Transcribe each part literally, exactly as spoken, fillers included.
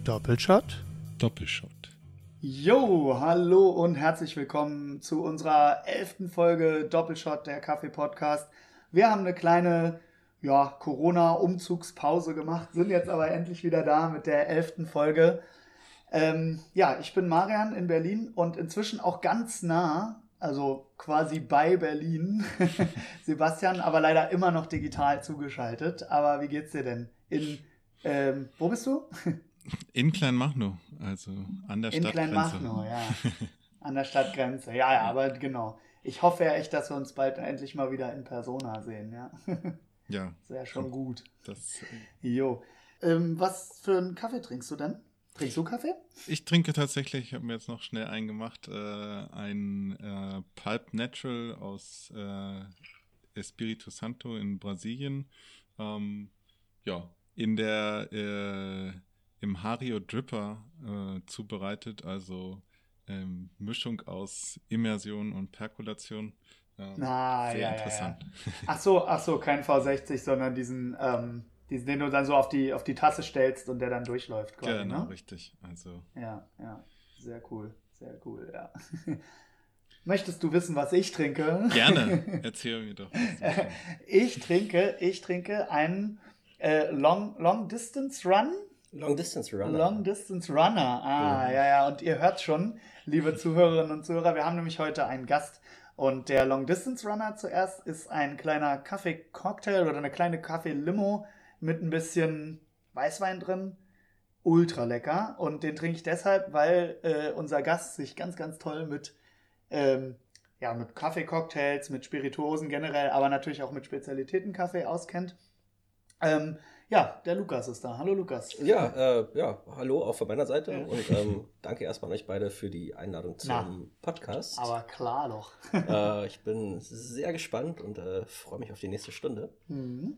Doppelshot. Doppelshot. Jo, hallo und herzlich willkommen zu unserer elften Folge Doppelshot, der Kaffee-Podcast. Wir haben eine kleine ja, Corona-Umzugspause gemacht, sind jetzt aber endlich wieder da mit der elften Folge. Ähm, ja, ich bin Marian in Berlin und inzwischen auch ganz nah, also quasi bei Berlin, Sebastian, aber leider immer noch digital zugeschaltet. Aber wie geht's dir denn? In, ähm, wo bist du? In Kleinmachnow, also an der In Stadtgrenze. In Kleinmachnow, ja. An der Stadtgrenze. Ja, ja, aber genau. Ich hoffe ja echt, dass wir uns bald endlich mal wieder in Persona sehen, ja. Ja. Das wäre schon gut. Das, jo. Ähm, was für einen Kaffee trinkst du denn? Trinkst du Kaffee? Ich trinke tatsächlich, ich habe mir jetzt noch schnell eingemacht, äh, ein äh, Pulp Natural aus äh, Espírito Santo in Brasilien. Ähm, ja, in der äh, im Hario Dripper äh, zubereitet, also ähm, Mischung aus Immersion und Perkulation. Ähm, ah, sehr ja, interessant. Ja, ja. Ach so, ach so, kein V sechzig, sondern diesen, ähm, diesen, den du dann so auf die, auf die Tasse stellst und der dann durchläuft quasi, Genau, ne? richtig. Also. Ja, ja, sehr cool, sehr cool, ja. Möchtest du wissen, was ich trinke? Gerne, erzähl mir doch. ich trinke, ich trinke einen äh, Long, Long Distance Run. Long Distance Runner. Long Distance Runner, ah, mhm. ja, ja, und ihr hört schon, liebe Zuhörerinnen und Zuhörer, wir haben nämlich heute einen Gast und der Long Distance Runner zuerst ist ein kleiner Kaffee-Cocktail oder eine kleine Kaffee-Limo mit ein bisschen Weißwein drin, ultra lecker und den trinke ich deshalb, weil äh, unser Gast sich ganz, ganz toll mit, ähm, ja, mit Kaffee-Cocktails, mit Spirituosen generell, aber natürlich auch mit Spezialitäten-Kaffee auskennt. Ähm, Ja, der Lukas ist da. Hallo Lukas. Ja, äh, ja, hallo auch von meiner Seite ja. und ähm, danke erstmal an euch beide für die Einladung zum Na, Podcast. Aber klar doch. äh, ich bin sehr gespannt und äh, freue mich auf die nächste Stunde. Mhm.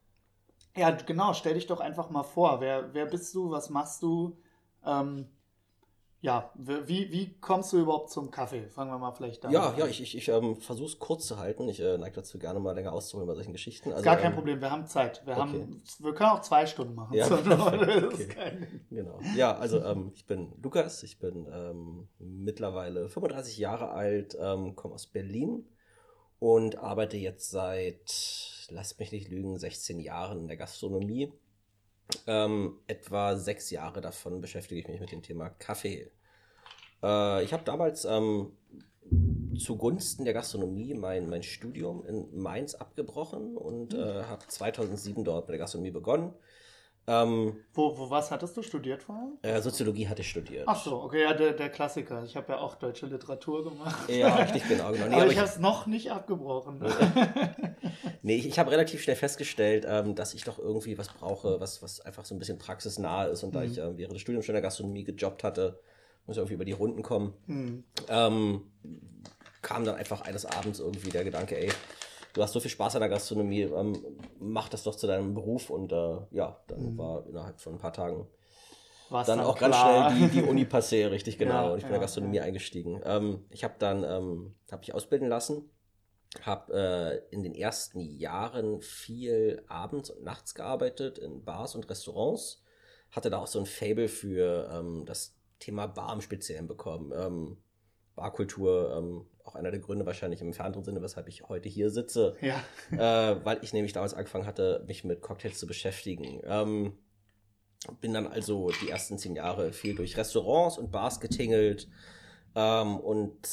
Ja, genau, stell dich doch einfach mal vor. Wer, wer bist du, was machst du? Ähm, ja, wie, wie kommst du überhaupt zum Kaffee? Fangen wir mal vielleicht da ja, an. Ja, ich, ich, ich ähm, versuche es kurz zu halten. Ich äh, neige dazu, gerne mal länger auszuholen bei solchen Geschichten. Also, Gar kein ähm, Problem, wir haben Zeit. Wir, okay. haben, wir können auch zwei Stunden machen. Ja, so, okay. Genau. Ja, also ähm, ich bin Lukas, ich bin ähm, mittlerweile fünfunddreißig Jahre alt, ähm, komme aus Berlin und arbeite jetzt seit, lasst mich nicht lügen, sechzehn Jahren in der Gastronomie. Ähm, etwa sechs Jahre davon beschäftige ich mich mit dem Thema Kaffee. Äh, ich habe damals ähm, zugunsten der Gastronomie mein, mein Studium in Mainz abgebrochen und mhm. äh, habe zweitausendsieben dort mit der Gastronomie begonnen. Ähm, wo, wo was hattest du studiert vorher? Äh, Soziologie hatte ich studiert. Ach so, okay, ja, der, der Klassiker. Ich habe ja auch deutsche Literatur gemacht. Ja, richtig, genau. genau. Nee, aber, aber ich ich habe es noch nicht abgebrochen. nee, ich, ich habe relativ schnell festgestellt, ähm, dass ich doch irgendwie was brauche, was, was einfach so ein bisschen praxisnah ist. Und mhm. da ich äh, während des Studiums schon in der Gastronomie gejobbt hatte, muss irgendwie über die Runden kommen, mhm. ähm, kam dann einfach eines Abends irgendwie der Gedanke, ey, du hast so viel Spaß an der Gastronomie, ähm, mach das doch zu deinem Beruf und äh, ja, dann mhm. war innerhalb von ein paar Tagen War's dann, dann auch klar. ganz schnell die, die Uni passé, richtig genau, ja, und ich bin ja, in der Gastronomie ja. eingestiegen. Ähm, ich habe dann, ähm, habe mich ausbilden lassen, habe äh, in den ersten Jahren viel abends und nachts gearbeitet in Bars und Restaurants, hatte da auch so ein Faible für ähm, das Thema Bar im Speziellen bekommen. Ähm, Barkultur, ähm, auch einer der Gründe wahrscheinlich im entfernteren Sinne, weshalb ich heute hier sitze. Ja. Äh, weil ich nämlich damals angefangen hatte, mich mit Cocktails zu beschäftigen. Ähm, bin dann also die ersten zehn Jahre viel durch Restaurants und Bars getingelt. Ähm, und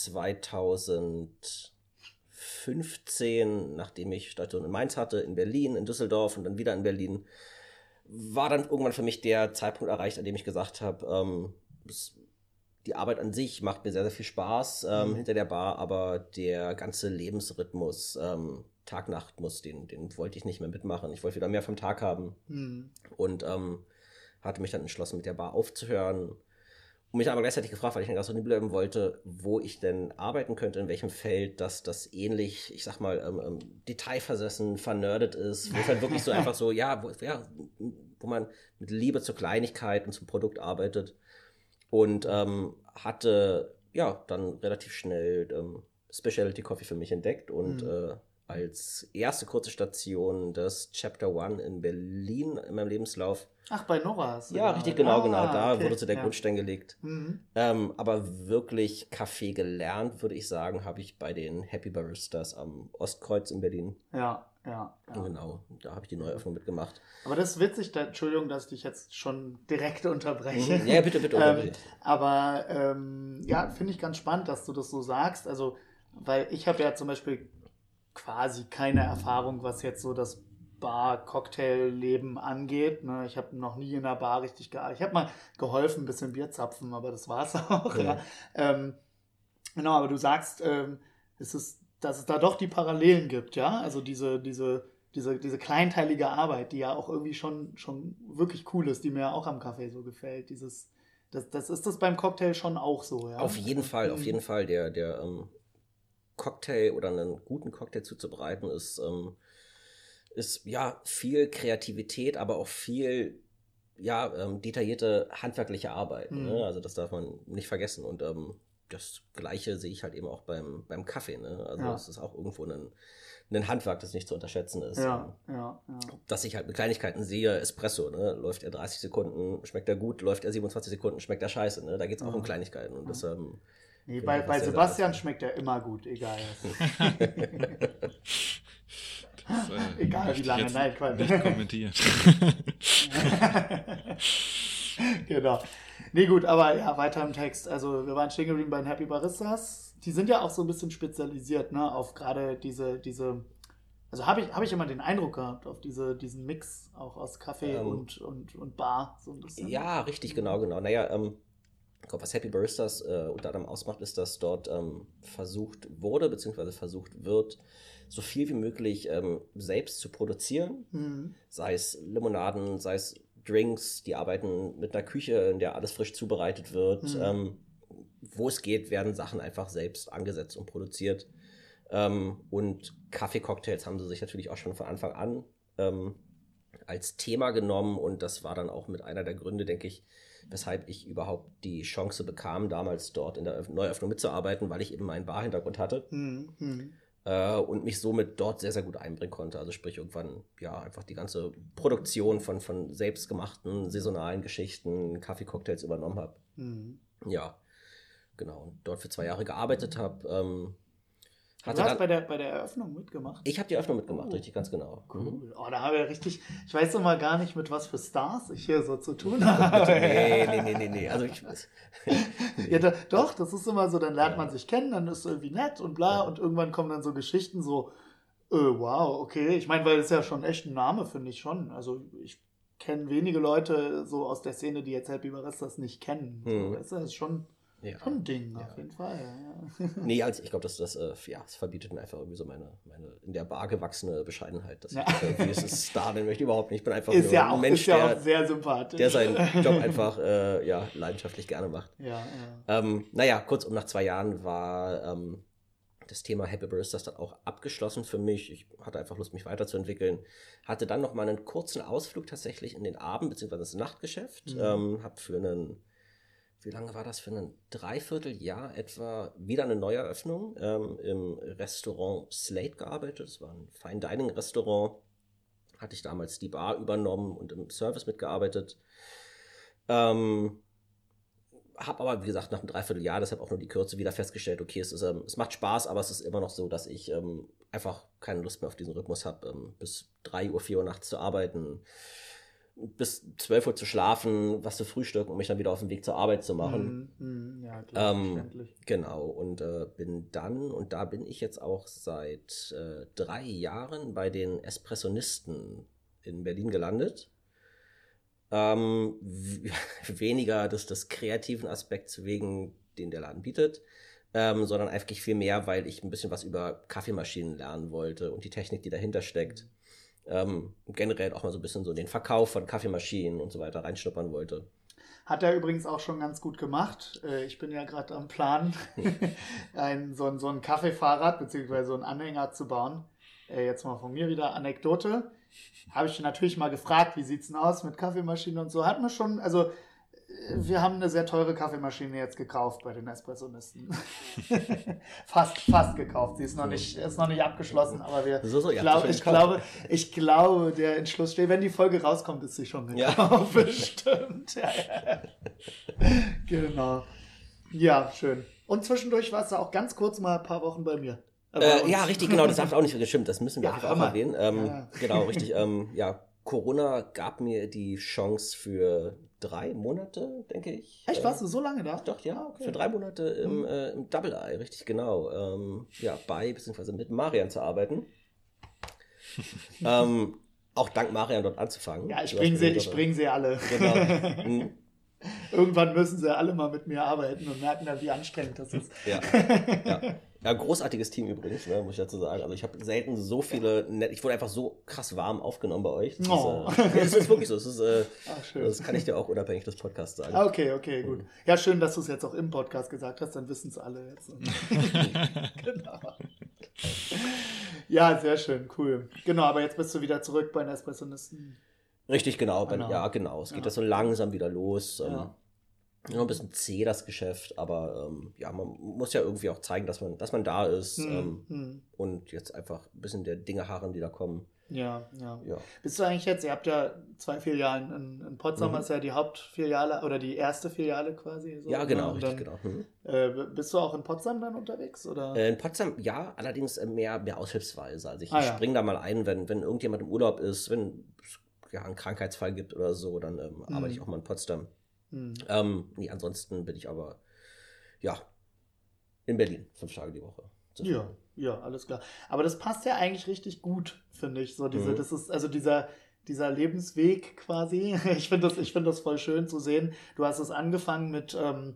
zweitausendfünfzehn, nachdem ich Station in Mainz hatte, in Berlin, in Düsseldorf und dann wieder in Berlin, war dann irgendwann für mich der Zeitpunkt erreicht, an dem ich gesagt habe, ähm, die Arbeit an sich macht mir sehr, sehr viel Spaß ähm, mhm. hinter der Bar, aber der ganze Lebensrhythmus, ähm, Tag-Nacht-Muss, den, den wollte ich nicht mehr mitmachen. Ich wollte wieder mehr vom Tag haben mhm. und ähm, hatte mich dann entschlossen, mit der Bar aufzuhören und mich aber gleichzeitig gefragt, weil ich in der Gastronomie bleiben wollte, wo ich denn arbeiten könnte, in welchem Feld, dass das ähnlich, ich sag mal, ähm, ähm, detailversessen, vernördet ist, wo es halt wirklich so einfach so, ja wo, ja, wo man mit Liebe zur Kleinigkeit und zum Produkt arbeitet. Und ähm, hatte ja dann relativ schnell ähm, Specialty Coffee für mich entdeckt und mhm. äh, als erste kurze Station das Chapter One in Berlin in meinem Lebenslauf. Ach, bei Nora hast du Ja, richtig, genau, ah, genau. Da okay. wurde so der ja. Grundstein gelegt. Mhm. Ähm, aber wirklich Kaffee gelernt, würde ich sagen, habe ich bei den Happy Baristas am Ostkreuz in Berlin. Ja, ja. ja. Genau, da habe ich die Neueröffnung mitgemacht. Aber das ist witzig, da, Entschuldigung, dass ich dich jetzt schon direkt unterbreche. Mhm. Ja, bitte, bitte. ähm, aber ähm, ja, finde ich ganz spannend, dass du das so sagst. Also, weil ich habe ja zum Beispiel quasi keine Erfahrung, was jetzt so das Bar-Cocktail-Leben angeht. Ne? Ich habe noch nie in einer Bar richtig gearbeitet. Ich habe mal geholfen, ein bisschen Bier zapfen, aber das war es auch. Ja. Ja. Ähm, genau, aber du sagst, ähm, es ist, dass es da doch die Parallelen gibt, ja? Also diese, diese, diese, diese kleinteilige Arbeit, die ja auch irgendwie schon, schon wirklich cool ist, die mir auch am Kaffee so gefällt. Dieses, das, das ist das beim Cocktail schon auch so, ja? Auf jeden Fall, auf jeden Fall. Der, der ähm, Cocktail oder einen guten Cocktail zuzubereiten ist, ähm, ist ja viel Kreativität, aber auch viel ja, ähm, detaillierte handwerkliche Arbeit. Mhm. Ne? Also das darf man nicht vergessen. Und ähm, das Gleiche sehe ich halt eben auch beim, beim Kaffee. Ne? Also es ja. ist auch irgendwo ein, ein Handwerk, das nicht zu unterschätzen ist. Ja, ja, ja. Dass ich halt mit Kleinigkeiten sehe, Espresso, ne? Läuft er dreißig Sekunden, schmeckt er gut, läuft er siebenundzwanzig Sekunden, schmeckt er scheiße. Ne? Da geht es auch ja. um Kleinigkeiten. Und ja. das, ähm, nee, bei, bei Sebastian schmeckt er immer gut, egal. Das, äh, egal wie lange, nein, Quatsch. Nicht kommentiert. Genau. Nee, gut, aber ja, weiter im Text. Also wir waren stehen geblieben bei den Happy Baristas. Die sind ja auch so ein bisschen spezialisiert, ne, auf gerade diese, diese, also habe ich, hab ich immer den Eindruck gehabt, auf diese, diesen Mix auch aus Kaffee ähm, und, und, und Bar. So ein bisschen. Ja, richtig, genau, genau. Naja, ähm, ich glaube, was Happy Baristas äh, unter anderem ausmacht, ist, dass dort ähm, versucht wurde, beziehungsweise versucht wird, so viel wie möglich ähm, selbst zu produzieren. Mhm. Sei es Limonaden, sei es Drinks, die arbeiten mit einer Küche, in der alles frisch zubereitet wird. Mhm. Ähm, wo es geht, werden Sachen einfach selbst angesetzt und produziert. Ähm, und Kaffeecocktails haben sie sich natürlich auch schon von Anfang an ähm, als Thema genommen. Und das war dann auch mit einer der Gründe, denke ich, weshalb ich überhaupt die Chance bekam, damals dort in der Neueröffnung mitzuarbeiten, weil ich eben meinen Barhintergrund hatte. Mhm. Äh, und mich somit dort sehr, sehr gut einbringen konnte. Also sprich irgendwann, ja, einfach die ganze Produktion von, von selbstgemachten, saisonalen Geschichten, Kaffeecocktails übernommen habe. Mhm. Ja, genau. Und dort für zwei Jahre gearbeitet habe. Ähm, du hast dann, bei, der, bei der Eröffnung mitgemacht? Ich habe die Eröffnung mitgemacht, oh. richtig, ganz genau. Cool. Mhm. Oh, da habe ich richtig, ich weiß immer gar nicht, mit was für Stars ich hier so zu tun habe. nee, nee, nee, nee, nee. Also ich weiß. nee. Ja, da, doch, das ist immer so, dann lernt ja. man sich kennen, dann ist es irgendwie nett und bla, ja. und irgendwann kommen dann so Geschichten so, äh, wow, okay. Ich meine, weil das ist ja schon echt ein Name, finde ich schon. Also ich kenne wenige Leute so aus der Szene, die jetzt Happy Baristas nicht kennen. Mhm. So, das ist schon... Ja. Schon ein Ding, ja. auf jeden Fall. Ja. Nee, also ich glaube, dass das, äh, ja, das verbietet mir einfach irgendwie so meine, meine in der Bar gewachsene Bescheidenheit. Dass ja. ich irgendwie dieses Star nennen möchte, überhaupt nicht. Ich bin einfach ist nur ja ein auch, Mensch, ist ja der, auch sehr sympathisch. der seinen Job einfach äh, ja, leidenschaftlich gerne macht. Ja, ja. Ähm, naja, kurzum, nach zwei Jahren war ähm, das Thema Happy Baristas dann auch abgeschlossen für mich. Ich hatte einfach Lust, mich weiterzuentwickeln. Hatte dann noch mal einen kurzen Ausflug tatsächlich in den Abend- bzw. das Nachtgeschäft. Mhm. Ähm, habe für einen Wie lange war das? Für ein Dreivierteljahr etwa wieder eine Neueröffnung ähm, im Restaurant Slate gearbeitet. Das war ein Fine-Dining-Restaurant. Hatte ich damals die Bar übernommen und im Service mitgearbeitet. Ähm, habe aber, wie gesagt, nach einem Dreivierteljahr, deshalb auch nur die Kürze, wieder festgestellt, okay, es, ist, ähm, es macht Spaß, aber es ist immer noch so, dass ich ähm, einfach keine Lust mehr auf diesen Rhythmus habe, ähm, bis drei Uhr, vier Uhr nachts zu arbeiten, bis zwölf Uhr zu schlafen, was zu frühstücken, um mich dann wieder auf den Weg zur Arbeit zu machen. Mm, mm, ja, klar, ähm, verständlich. Genau, und äh, bin dann, und da bin ich jetzt auch seit äh, drei Jahren bei den Espressonisten in Berlin gelandet. Ähm, w- weniger des, des kreativen Aspekts wegen, den der Laden bietet, ähm, sondern einfach viel mehr, weil ich ein bisschen was über Kaffeemaschinen lernen wollte und die Technik, die dahinter steckt. Ähm, generell auch mal so ein bisschen so den Verkauf von Kaffeemaschinen und so weiter reinschnuppern wollte. Hat er übrigens auch schon ganz gut gemacht. Ich bin ja gerade am Plan, ein, so, ein, so ein Kaffeefahrrad bzw. so einen Anhänger zu bauen. Jetzt mal von mir wieder Anekdote. Habe ich natürlich mal gefragt, wie sieht's denn aus mit Kaffeemaschinen und so. Hat mir schon, also Wir haben eine sehr teure Kaffeemaschine jetzt gekauft bei den Espressonisten. fast, fast gekauft. Sie ist noch nicht, ist noch nicht abgeschlossen, aber wir, so, so, ich, glaub, ich, glaube, ich glaube, der Entschluss steht. Wenn die Folge rauskommt, ist sie schon gekauft. Ja. Bestimmt. Ja, ja. Genau. Ja, schön. Und zwischendurch warst du auch ganz kurz mal ein paar Wochen bei mir. Äh, ja, richtig, genau. Das darf auch nicht gestimmt. Das müssen wir ja, auch erwähnen. Ähm, ja. Genau, richtig. Ähm, ja, Corona gab mir die Chance für drei Monate, denke ich. Echt, warst du so lange da? Doch, ja, ah, okay. Für drei Monate im, mhm. äh, im Double Eye, richtig genau. Ähm, ja, bei, beziehungsweise mit Marian zu arbeiten. ähm, auch dank Marian dort anzufangen. Ja, ich bringe sie, ich bring sie alle. Genau. Mhm. Irgendwann müssen sie alle mal mit mir arbeiten und merken dann, wie anstrengend das ist. Ja, ja. Ja, großartiges Team übrigens, ne, muss ich dazu sagen. Also ich habe selten so viele, net- ich wurde einfach so krass warm aufgenommen bei euch. Das, oh. ist, äh, das ist wirklich so. Das, ist, äh, Ach, schön. Das kann ich dir auch unabhängig des Podcasts sagen. Okay, okay, gut. Ja, schön, dass du es jetzt auch im Podcast gesagt hast, dann wissen es alle jetzt. Genau. Ja, sehr schön, cool. Genau, aber jetzt bist du wieder zurück bei den Espressonisten. Richtig, genau. Genau. Ja, genau. Es geht ja. das so langsam wieder los. Ja. Ähm, noch ein bisschen zäh, das Geschäft, aber ähm, ja, man muss ja irgendwie auch zeigen, dass man, dass man da ist hm, ähm, hm. und jetzt einfach ein bisschen der Dinge harren, die da kommen. Ja, ja, ja. Bist du eigentlich jetzt, ihr habt ja zwei Filialen in, in Potsdam, mhm. ist ja die Hauptfiliale oder die erste Filiale quasi. So, ja, genau, dann, richtig, genau. Mhm. Äh, bist du auch in Potsdam dann unterwegs? Oder? Äh, in Potsdam, ja, allerdings mehr, mehr aushilfsweise. Also ich, ah, ich ja. springe da mal ein, wenn, wenn irgendjemand im Urlaub ist, wenn es ja, einen Krankheitsfall gibt oder so, dann ähm, mhm. arbeite ich auch mal in Potsdam. Mhm. Ähm, nee, ansonsten bin ich aber, ja, in Berlin, fünf Tage die Woche. Ja, ja, alles klar. Aber das passt ja eigentlich richtig gut, finde ich. So diese, mhm. das ist also dieser, dieser Lebensweg quasi. Ich finde das, ich finde das voll schön zu sehen. Du hast es angefangen mit, ähm,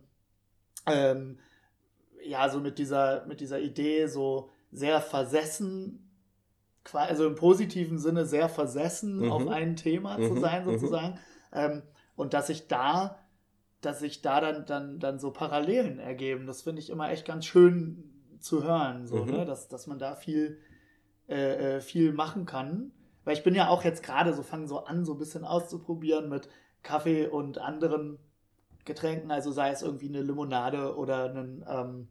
ähm, ja, so mit dieser, mit dieser Idee, so sehr versessen, also im positiven Sinne sehr versessen mhm. auf ein Thema mhm. zu sein, sozusagen. Mhm. Ähm, und dass sich da dass sich da dann, dann, dann so Parallelen ergeben. Das finde ich immer echt ganz schön zu hören, so, mhm. ne? dass, dass man da viel, äh, viel machen kann. Weil ich bin ja auch jetzt gerade so, fange so an, so ein bisschen auszuprobieren mit Kaffee und anderen Getränken, also sei es irgendwie eine Limonade oder einen, ähm,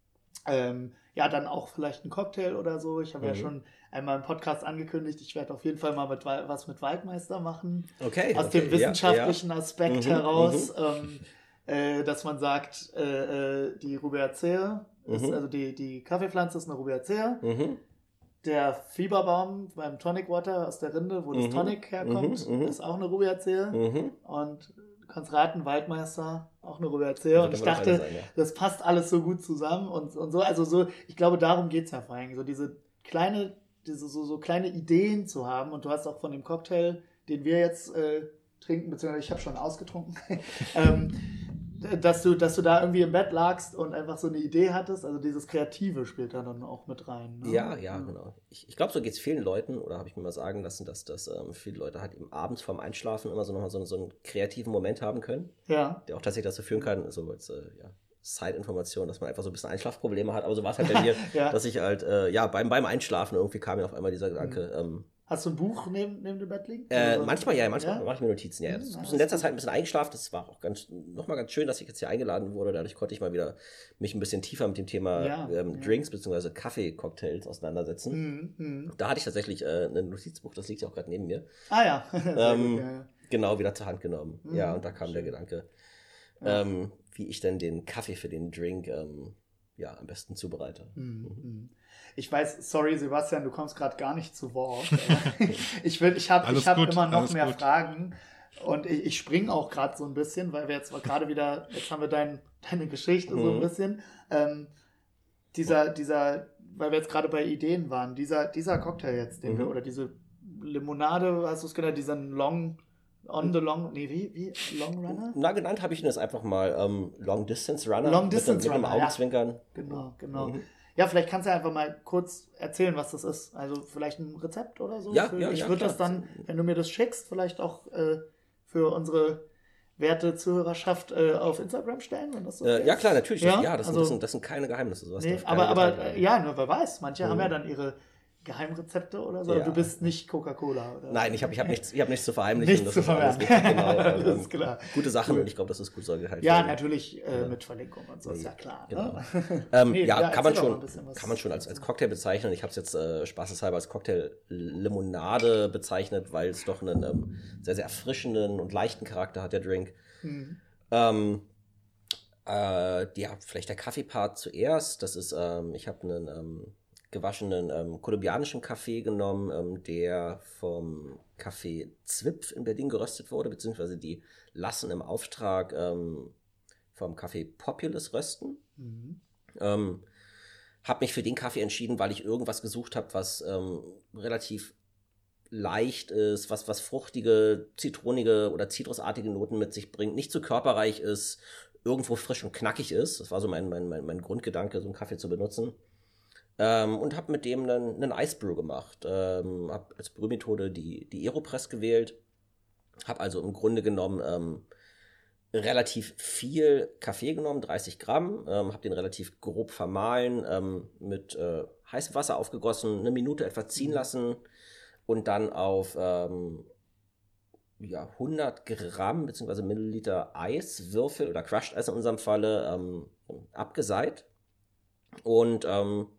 ähm, ja, dann auch vielleicht ein Cocktail oder so. Ich habe mhm. ja schon einmal im Podcast angekündigt, ich werde auf jeden Fall mal mit, was mit Waldmeister machen. Okay. Aus okay, dem wissenschaftlichen ja, ja. Aspekt mhm, heraus, ähm, äh, dass man sagt, äh, die Rubiacea, ist, mhm. also die, die Kaffeepflanze ist eine Rubiacea. Mhm. Der Fieberbaum beim Tonic Water aus der Rinde, wo mhm. das Tonic herkommt, mhm. ist auch eine Rubiacea. Mhm. Und du kannst raten, Waldmeister, auch eine Rubiacea. Und ich dachte, sein, ja. das passt alles so gut zusammen und, und so. Also so, ich glaube, darum geht es ja vor allem. So diese kleine, diese so, so kleine Ideen zu haben. Und du hast auch von dem Cocktail, den wir jetzt äh, trinken, beziehungsweise ich habe schon ausgetrunken, ähm, dass du, dass du da irgendwie im Bett lagst und einfach so eine Idee hattest. Also dieses Kreative spielt da dann auch mit rein. Ne? Ja, ja, ja, genau. Ich, ich glaube, so geht es vielen Leuten, oder habe ich mir mal sagen lassen, dass, dass ähm, viele Leute halt eben abends vorm Einschlafen immer so nochmal so, so einen kreativen Moment haben können. Ja. Der auch tatsächlich dazu führen kann, so als äh, ja, Side-Information, dass man einfach so ein bisschen Einschlafprobleme hat. Aber so war es halt bei mir, ja. dass ich halt, äh, ja, beim, beim Einschlafen irgendwie kam mir auf einmal dieser Gedanke, mhm. ähm, Hast du ein Buch neben, neben dem Bett liegen? Äh, manchmal ja, manchmal ja? mache ich mir Notizen. Ja. Ich bin in letzter Zeit ein bisschen eingeschlafen. Das war auch ganz, nochmal ganz schön, dass ich jetzt hier eingeladen wurde. Dadurch konnte ich mal wieder mich ein bisschen tiefer mit dem Thema ja, ähm, ja. Drinks bzw. Kaffee-Cocktails auseinandersetzen. Mhm, mh. Da hatte ich tatsächlich äh, ein Notizbuch, das liegt ja auch gerade neben mir. Ah ja. ähm, gut, ja, ja. Genau, wieder zur Hand genommen. Mhm, ja, und da kam schön. der Gedanke, Ja. ähm, wie ich denn den Kaffee für den Drink ähm, ja, am besten zubereite. Mhm. Ich weiß, sorry Sebastian, du kommst gerade gar nicht zu Wort. ich will, ich habe ich hab immer noch mehr gut. Fragen und ich, ich springe auch gerade so ein bisschen, weil wir jetzt gerade wieder, jetzt haben wir dein, deine Geschichte mhm. so ein bisschen. Ähm, dieser, dieser, weil wir jetzt gerade bei Ideen waren, dieser, dieser Cocktail jetzt, den mhm. wir, oder diese Limonade, hast du es genannt, diesen Long, on the long, nee, wie, wie, Long Runner? Na, genannt habe ich ihn das einfach mal, ähm, Long Distance Runner. Long Distance mit, Runner, mit einem Augenzwinkern. Ja. Genau, genau. Mhm. Ja, vielleicht kannst du einfach mal kurz erzählen, was das ist. Also vielleicht ein Rezept oder so. Ja, für, ja, ich ja, würde klar. das dann, wenn du mir das schickst, vielleicht auch äh, für unsere werte Zuhörerschaft äh, auf Instagram stellen, wenn das so äh, ist. Ja, klar, natürlich. Ja, ja das, also, sind, das, sind, das sind keine Geheimnisse. Sowas nee, aber aber äh, ja, nur wer weiß. Manche mhm. haben ja dann ihre Geheimrezepte oder so? Ja. Du bist nicht Coca-Cola, oder? Nein, ich habe ich hab nichts, ich hab nichts zu verheimlichen. Nichts das zu ist alles verbergen. richtig, genau. Das Ähm, ist klar. Gute Sachen Cool. und ich glaube, das ist gut so gehalten. Ja, werden. natürlich äh, Ja. mit Verlinkung und so, ist ja klar. Genau. Ne? Ähm, Nee, ja, ja, kann man erzähl doch mal schon, ein bisschen was kann man schon als, als dazu. Cocktail bezeichnen. Ich habe es jetzt äh, spaßeshalber als Cocktail-Limonade bezeichnet, weil es doch einen ähm, sehr, sehr erfrischenden und leichten Charakter hat, der Drink. Mhm. Ähm, äh, ja, vielleicht der Kaffeepart zuerst. Das ist, ähm, ich habe einen ähm, gewaschenen ähm, kolumbianischen Kaffee genommen, ähm, der vom Café Zwipf in Berlin geröstet wurde, beziehungsweise die lassen im Auftrag ähm, vom Café Populous rösten. Mhm. Ähm, habe mich für den Kaffee entschieden, weil ich irgendwas gesucht habe, was ähm, relativ leicht ist, was, was fruchtige, zitronige oder zitrusartige Noten mit sich bringt, nicht zu körperreich ist, irgendwo frisch und knackig ist. Das war so mein, mein, mein, mein Grundgedanke, so einen Kaffee zu benutzen. Ähm, und habe mit dem einen, einen Ice Brew gemacht. Ähm, habe als Brühmethode die, die Aeropress gewählt. Habe also im Grunde genommen ähm, relativ viel Kaffee genommen, dreißig Gramm. Ähm, habe den relativ grob vermahlen, ähm, mit äh, heißem Wasser aufgegossen, eine Minute etwa ziehen lassen und dann auf ähm, ja, hundert Gramm bzw. Milliliter Eiswürfel oder Crushed Eis in unserem Falle ähm, abgeseit. Und ähm,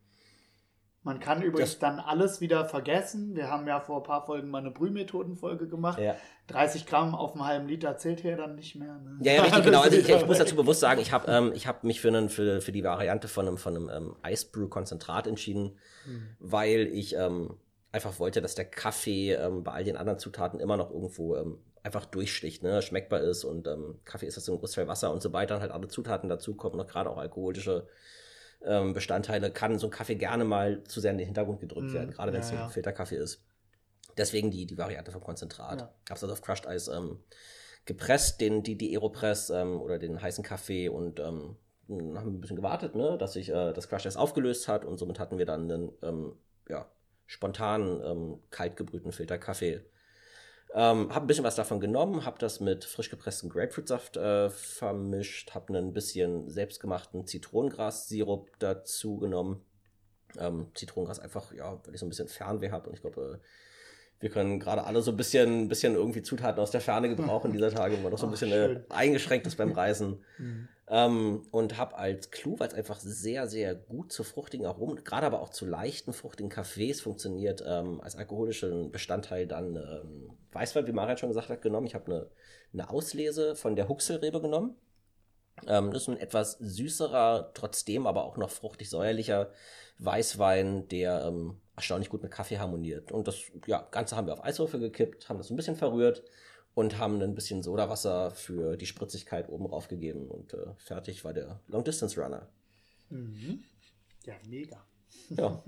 Man kann übrigens Das- dann alles wieder vergessen. Wir haben ja vor ein paar Folgen mal eine Brühmethodenfolge gemacht. ja. dreißig Gramm auf einem halben Liter zählt hier dann nicht mehr. Ne? Ja, ja, richtig, genau. Also ich, ich muss dazu dazu bewusst sagen, ich habe ähm, ich hab mich für, einen, für, für die Variante von einem, von einem ähm, Ice Brew Konzentrat entschieden, Hm. weil ich ähm, einfach wollte, dass der Kaffee ähm, bei all den anderen Zutaten immer noch irgendwo ähm, einfach durchsticht, ne, schmeckbar ist und ähm, Kaffee ist das so ein Großteil Wasser und sobald dann halt alle Zutaten dazukommen, noch gerade auch alkoholische ähm, Bestandteile, kann so ein Kaffee gerne mal zu sehr in den Hintergrund gedrückt Hm, werden, gerade wenn es ja, so ein ja. Filterkaffee ist. Deswegen die, die Variante vom Konzentrat. Ja. Hab's also auf Crushed Eis ähm, gepresst, den, die, die Aeropress ähm, oder den heißen Kaffee und ähm, dann haben wir ein bisschen gewartet, ne, dass sich äh, das Crushed Eis aufgelöst hat und somit hatten wir dann einen ähm, ja, spontanen, ähm, kalt gebrühten Filterkaffee. Ähm, hab ein bisschen was davon genommen, hab das mit frisch gepresstem Grapefruitsaft äh, vermischt, hab ein bisschen selbstgemachten Zitronengras-Sirup dazu genommen. Ähm, Zitronengras einfach, ja, weil ich so ein bisschen Fernweh habe und ich glaube, äh, wir können gerade alle so ein bisschen, bisschen irgendwie Zutaten aus der Ferne gebrauchen dieser Tage, wo man noch so ein Ach, bisschen äh, schön. eingeschränkt ist beim Reisen. Hm. Ähm, und habe als Clou, weil es einfach sehr, sehr gut zu fruchtigen Aromen, gerade aber auch zu leichten, fruchtigen Kaffees funktioniert, ähm, als alkoholischen Bestandteil dann ähm, Weißwein, wie Marian schon gesagt hat, genommen. Ich habe eine, eine Auslese von der Huxelrebe genommen. Ähm, das ist ein etwas süßerer, trotzdem aber auch noch fruchtig-säuerlicher Weißwein, der ähm, erstaunlich gut mit Kaffee harmoniert. Und das ja, Ganze haben wir auf Eiswürfel gekippt, haben das ein bisschen verrührt und haben ein bisschen Sodawasser für die Spritzigkeit oben drauf gegeben. Und äh, fertig war der Long Distance Runner. Mhm. Ja, mega. Ja.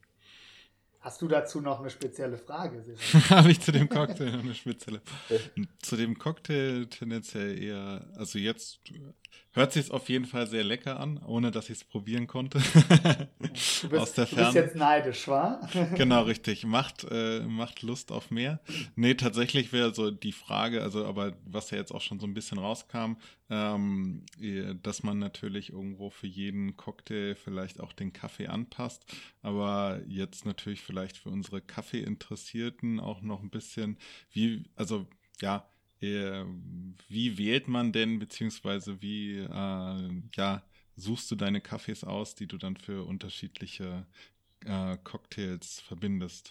Hast du dazu noch eine spezielle Frage, Sebastian? Habe ich zu dem Cocktail noch eine spezielle. Zu dem Cocktail tendenziell eher, also jetzt hört sich es auf jeden Fall sehr lecker an, ohne dass ich es probieren konnte. Du bist, Aus der du bist Ferne. jetzt neidisch, wa? Genau, richtig. Macht, äh, macht Lust auf mehr. Nee, tatsächlich wäre so die Frage, also aber was ja jetzt auch schon so ein bisschen rauskam, ähm, eh, dass man natürlich irgendwo für jeden Cocktail vielleicht auch den Kaffee anpasst, aber jetzt natürlich vielleicht für unsere Kaffeeinteressierten auch noch ein bisschen, wie, also ja, äh, wie wählt man denn, beziehungsweise wie, äh, ja, suchst du deine Kaffees aus, die du dann für unterschiedliche äh, Cocktails verbindest?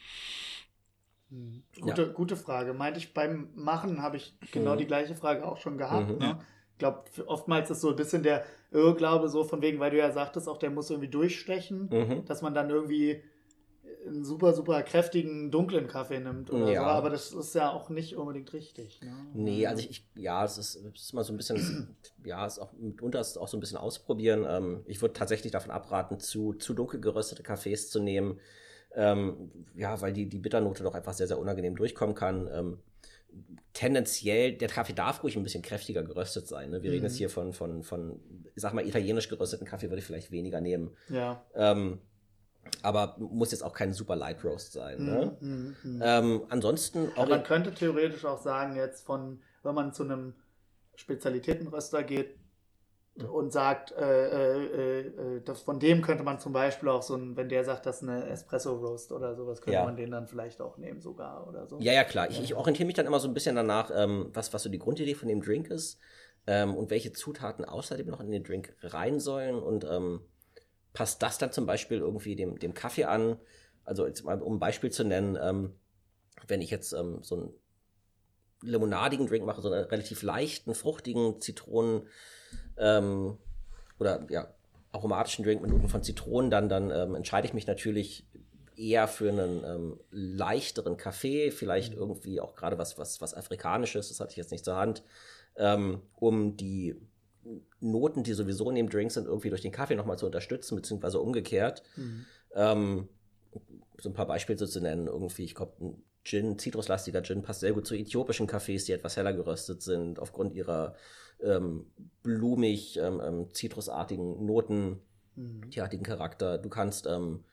Hm. Gute, gute Frage. Meinte ich, beim Machen habe ich genau Mhm. die gleiche Frage auch schon gehabt. Mhm. Ne? Ja. Ich glaube, oftmals ist so ein bisschen der Irrglaube so von wegen, weil du ja sagtest, auch der muss irgendwie durchstechen, Mhm. dass man dann irgendwie einen super, super kräftigen, dunklen Kaffee nimmt oder Ja. so. Aber das ist ja auch nicht unbedingt richtig. Ne? Nee, also ich, ich ja, es ist, es ist mal so ein bisschen, ja, es ist auch mitunter ist es auch so ein bisschen ausprobieren. Ähm, ich würde tatsächlich davon abraten, zu, zu dunkel geröstete Kaffees zu nehmen, ähm, ja, weil die, die Bitternote doch einfach sehr, sehr unangenehm durchkommen kann. Ähm, tendenziell, der Kaffee darf ruhig ein bisschen kräftiger geröstet sein. Ne? Wir Mhm. reden jetzt hier von, von, von, ich sag mal, italienisch gerösteten Kaffee würde ich vielleicht weniger nehmen. Ja. Ähm, aber muss jetzt auch kein super Light Roast sein. Ne? Mhm, mhm, mhm. Ähm, ansonsten Aber auch man könnte theoretisch auch sagen, jetzt von, wenn man zu einem Spezialitätenröster geht, und sagt, äh, äh, äh, das, von dem könnte man zum Beispiel auch so ein, wenn der sagt, das ist eine Espresso-Roast oder sowas, könnte Ja. man den dann vielleicht auch nehmen sogar oder so. Ja, ja, klar. Ich, ich orientiere mich dann immer so ein bisschen danach, ähm, was, was so die Grundidee von dem Drink ist ähm, und welche Zutaten außerdem noch in den Drink rein sollen und ähm, passt das dann zum Beispiel irgendwie dem, dem Kaffee an. Also jetzt mal, um ein Beispiel zu nennen, ähm, wenn ich jetzt ähm, so einen limonadigen Drink mache, so einen relativ leichten, fruchtigen Zitronen ähm, oder ja, aromatischen Drink mit Noten von Zitronen, dann, dann ähm, entscheide ich mich natürlich eher für einen ähm, leichteren Kaffee, vielleicht irgendwie auch gerade was, was, was Afrikanisches, das hatte ich jetzt nicht zur Hand, ähm, um die Noten, die sowieso in dem Drink sind, irgendwie durch den Kaffee nochmal zu unterstützen, beziehungsweise umgekehrt. Mhm. Ähm, so ein paar Beispiele zu nennen, irgendwie, ich glaube, ein Gin, zitruslastiger Gin passt sehr gut zu äthiopischen Kaffees, die etwas heller geröstet sind, aufgrund ihrer ähm, blumig, ähm, ähm, zitrusartigen Noten, mhm. tierartigen Charakter. Du kannst ähm,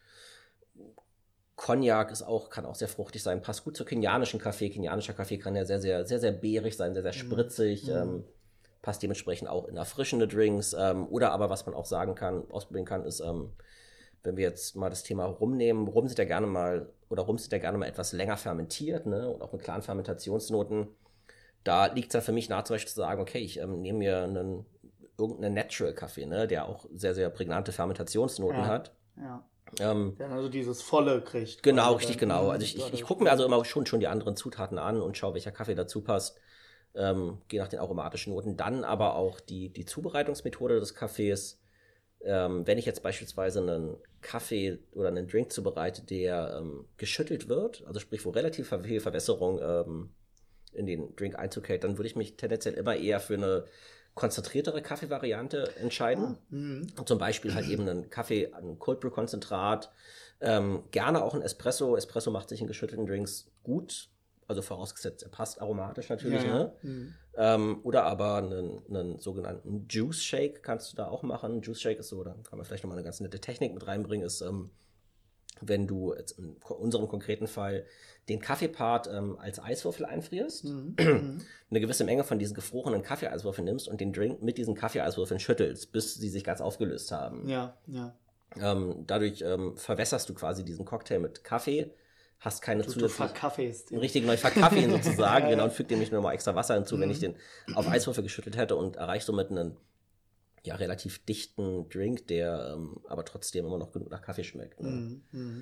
Cognac ist auch, kann auch sehr fruchtig sein, passt gut zu kenianischen Kaffee. Kenianischer Kaffee kann ja sehr, sehr, sehr, sehr beerig sein, sehr, sehr spritzig, mhm. ähm, passt dementsprechend auch in erfrischende Drinks. Ähm, oder aber, was man auch sagen kann, ausprobieren kann, ist, ähm, wenn wir jetzt mal das Thema Rum nehmen, Rum sind ja gerne mal, oder Rum sind ja gerne mal etwas länger fermentiert, ne, und auch mit klaren Fermentationsnoten. Da liegt es dann für mich nahe, zum Beispiel zu sagen, okay, ich ähm, nehme mir einen, irgendeinen Natural-Kaffee, ne, der auch sehr, sehr prägnante Fermentationsnoten ja. hat. Ja. Ähm, der also dieses Volle kriegt. Genau, richtig, genau. Also ich, ich, ich gucke mir also immer schon, schon die anderen Zutaten an und schaue, welcher Kaffee dazu passt. Ähm, gehe nach den aromatischen Noten. Dann aber auch die, die Zubereitungsmethode des Kaffees. Ähm, wenn ich jetzt beispielsweise einen Kaffee oder einen Drink zubereite, der ähm, geschüttelt wird, also sprich, wo relativ viel Verwässerung ähm, in den Drink Einzug hält, dann würde ich mich tendenziell immer eher für eine konzentriertere Kaffeevariante entscheiden. Ah, mhm. Zum Beispiel halt eben einen Kaffee, ein Cold Brew Konzentrat, ähm, gerne auch ein Espresso. Espresso macht sich in geschüttelten Drinks gut, also vorausgesetzt, er passt aromatisch natürlich, ja, ne? Ja. Mhm. Ähm, oder aber einen, einen sogenannten Juice Shake kannst du da auch machen. Juice Shake ist so, da kann man vielleicht nochmal eine ganz nette Technik mit reinbringen, ist, ähm, wenn du jetzt in unserem konkreten Fall den Kaffeepart ähm, als Eiswürfel einfrierst, mhm. eine gewisse Menge von diesen gefrorenen Kaffeeeiswürfeln nimmst und den Drink mit diesen Kaffeeeiswürfeln schüttelst, bis sie sich ganz aufgelöst haben. Ja, ja. Ähm, dadurch ähm, verwässerst du quasi diesen Cocktail mit Kaffee, hast keine du, zusätzlichen... Du verkaffeest. Richtig, neu verkaffeen sozusagen, ja, genau, und füg dem nicht nochmal extra Wasser hinzu, mhm. wenn ich den auf Eiswürfel geschüttelt hätte und erreichst somit einen ja, relativ dichten Drink, der ähm, aber trotzdem immer noch genug nach Kaffee schmeckt. Ne? Mhm.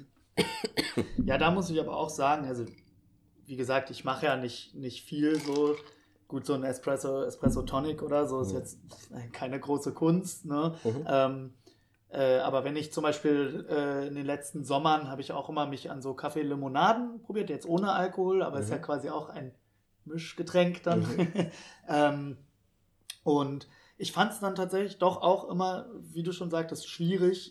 Ja, da muss ich aber auch sagen, also wie gesagt, ich mache ja nicht, nicht viel so, gut, so ein Espresso, Espresso Tonic oder so ist mhm. jetzt keine große Kunst, ne? Mhm. Ähm, äh, aber wenn ich zum Beispiel äh, in den letzten Sommern habe ich auch immer mich an so Kaffee-Limonaden probiert, jetzt ohne Alkohol, aber mhm. ist ja quasi auch ein Mischgetränk dann. Mhm. ähm, und ich fand es dann tatsächlich doch auch immer, wie du schon sagtest, schwierig,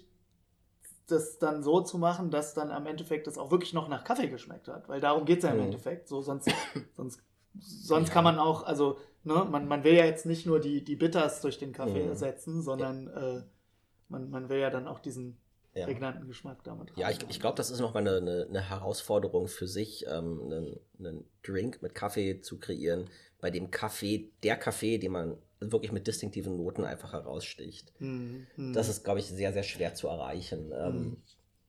das dann so zu machen, dass dann am Endeffekt das auch wirklich noch nach Kaffee geschmeckt hat. Weil darum geht es ja im mhm. Endeffekt. So, sonst sonst, sonst ja. kann man auch, also ne, man, man will ja jetzt nicht nur die, die Bitters durch den Kaffee mhm. ersetzen, sondern ja. äh, man, man will ja dann auch diesen ja. prägnanten Geschmack damit haben. Ja, ich, ich glaube, das ist nochmal eine, eine, eine Herausforderung für sich, ähm, einen, einen Drink mit Kaffee zu kreieren, bei dem Kaffee, der Kaffee, den man wirklich mit distinktiven Noten einfach heraussticht. Mhm. Das ist, glaube ich, sehr, sehr schwer zu erreichen. Mhm. Ähm,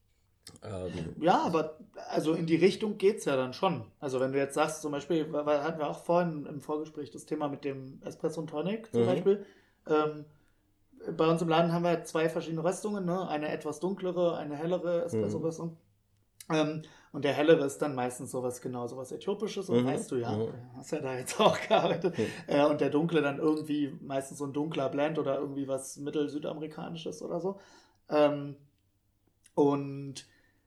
ähm, ja, aber also in die Richtung geht es ja dann schon. Also wenn du jetzt sagst, zum Beispiel, weil hatten wir auch vorhin im Vorgespräch das Thema mit dem Espresso und Tonic zum mhm. Beispiel. Ähm, bei uns im Laden haben wir zwei verschiedene Röstungen, ne? Eine etwas dunklere, eine hellere Espresso-Röstung. Mhm. Ähm, und der hellere ist dann meistens sowas genau, sowas Äthiopisches und mhm. weißt du ja, mhm. hast ja da jetzt auch gearbeitet. Mhm. Äh, und der dunkle dann irgendwie meistens so ein dunkler Blend oder irgendwie was mittel-südamerikanisches oder so. Ähm, und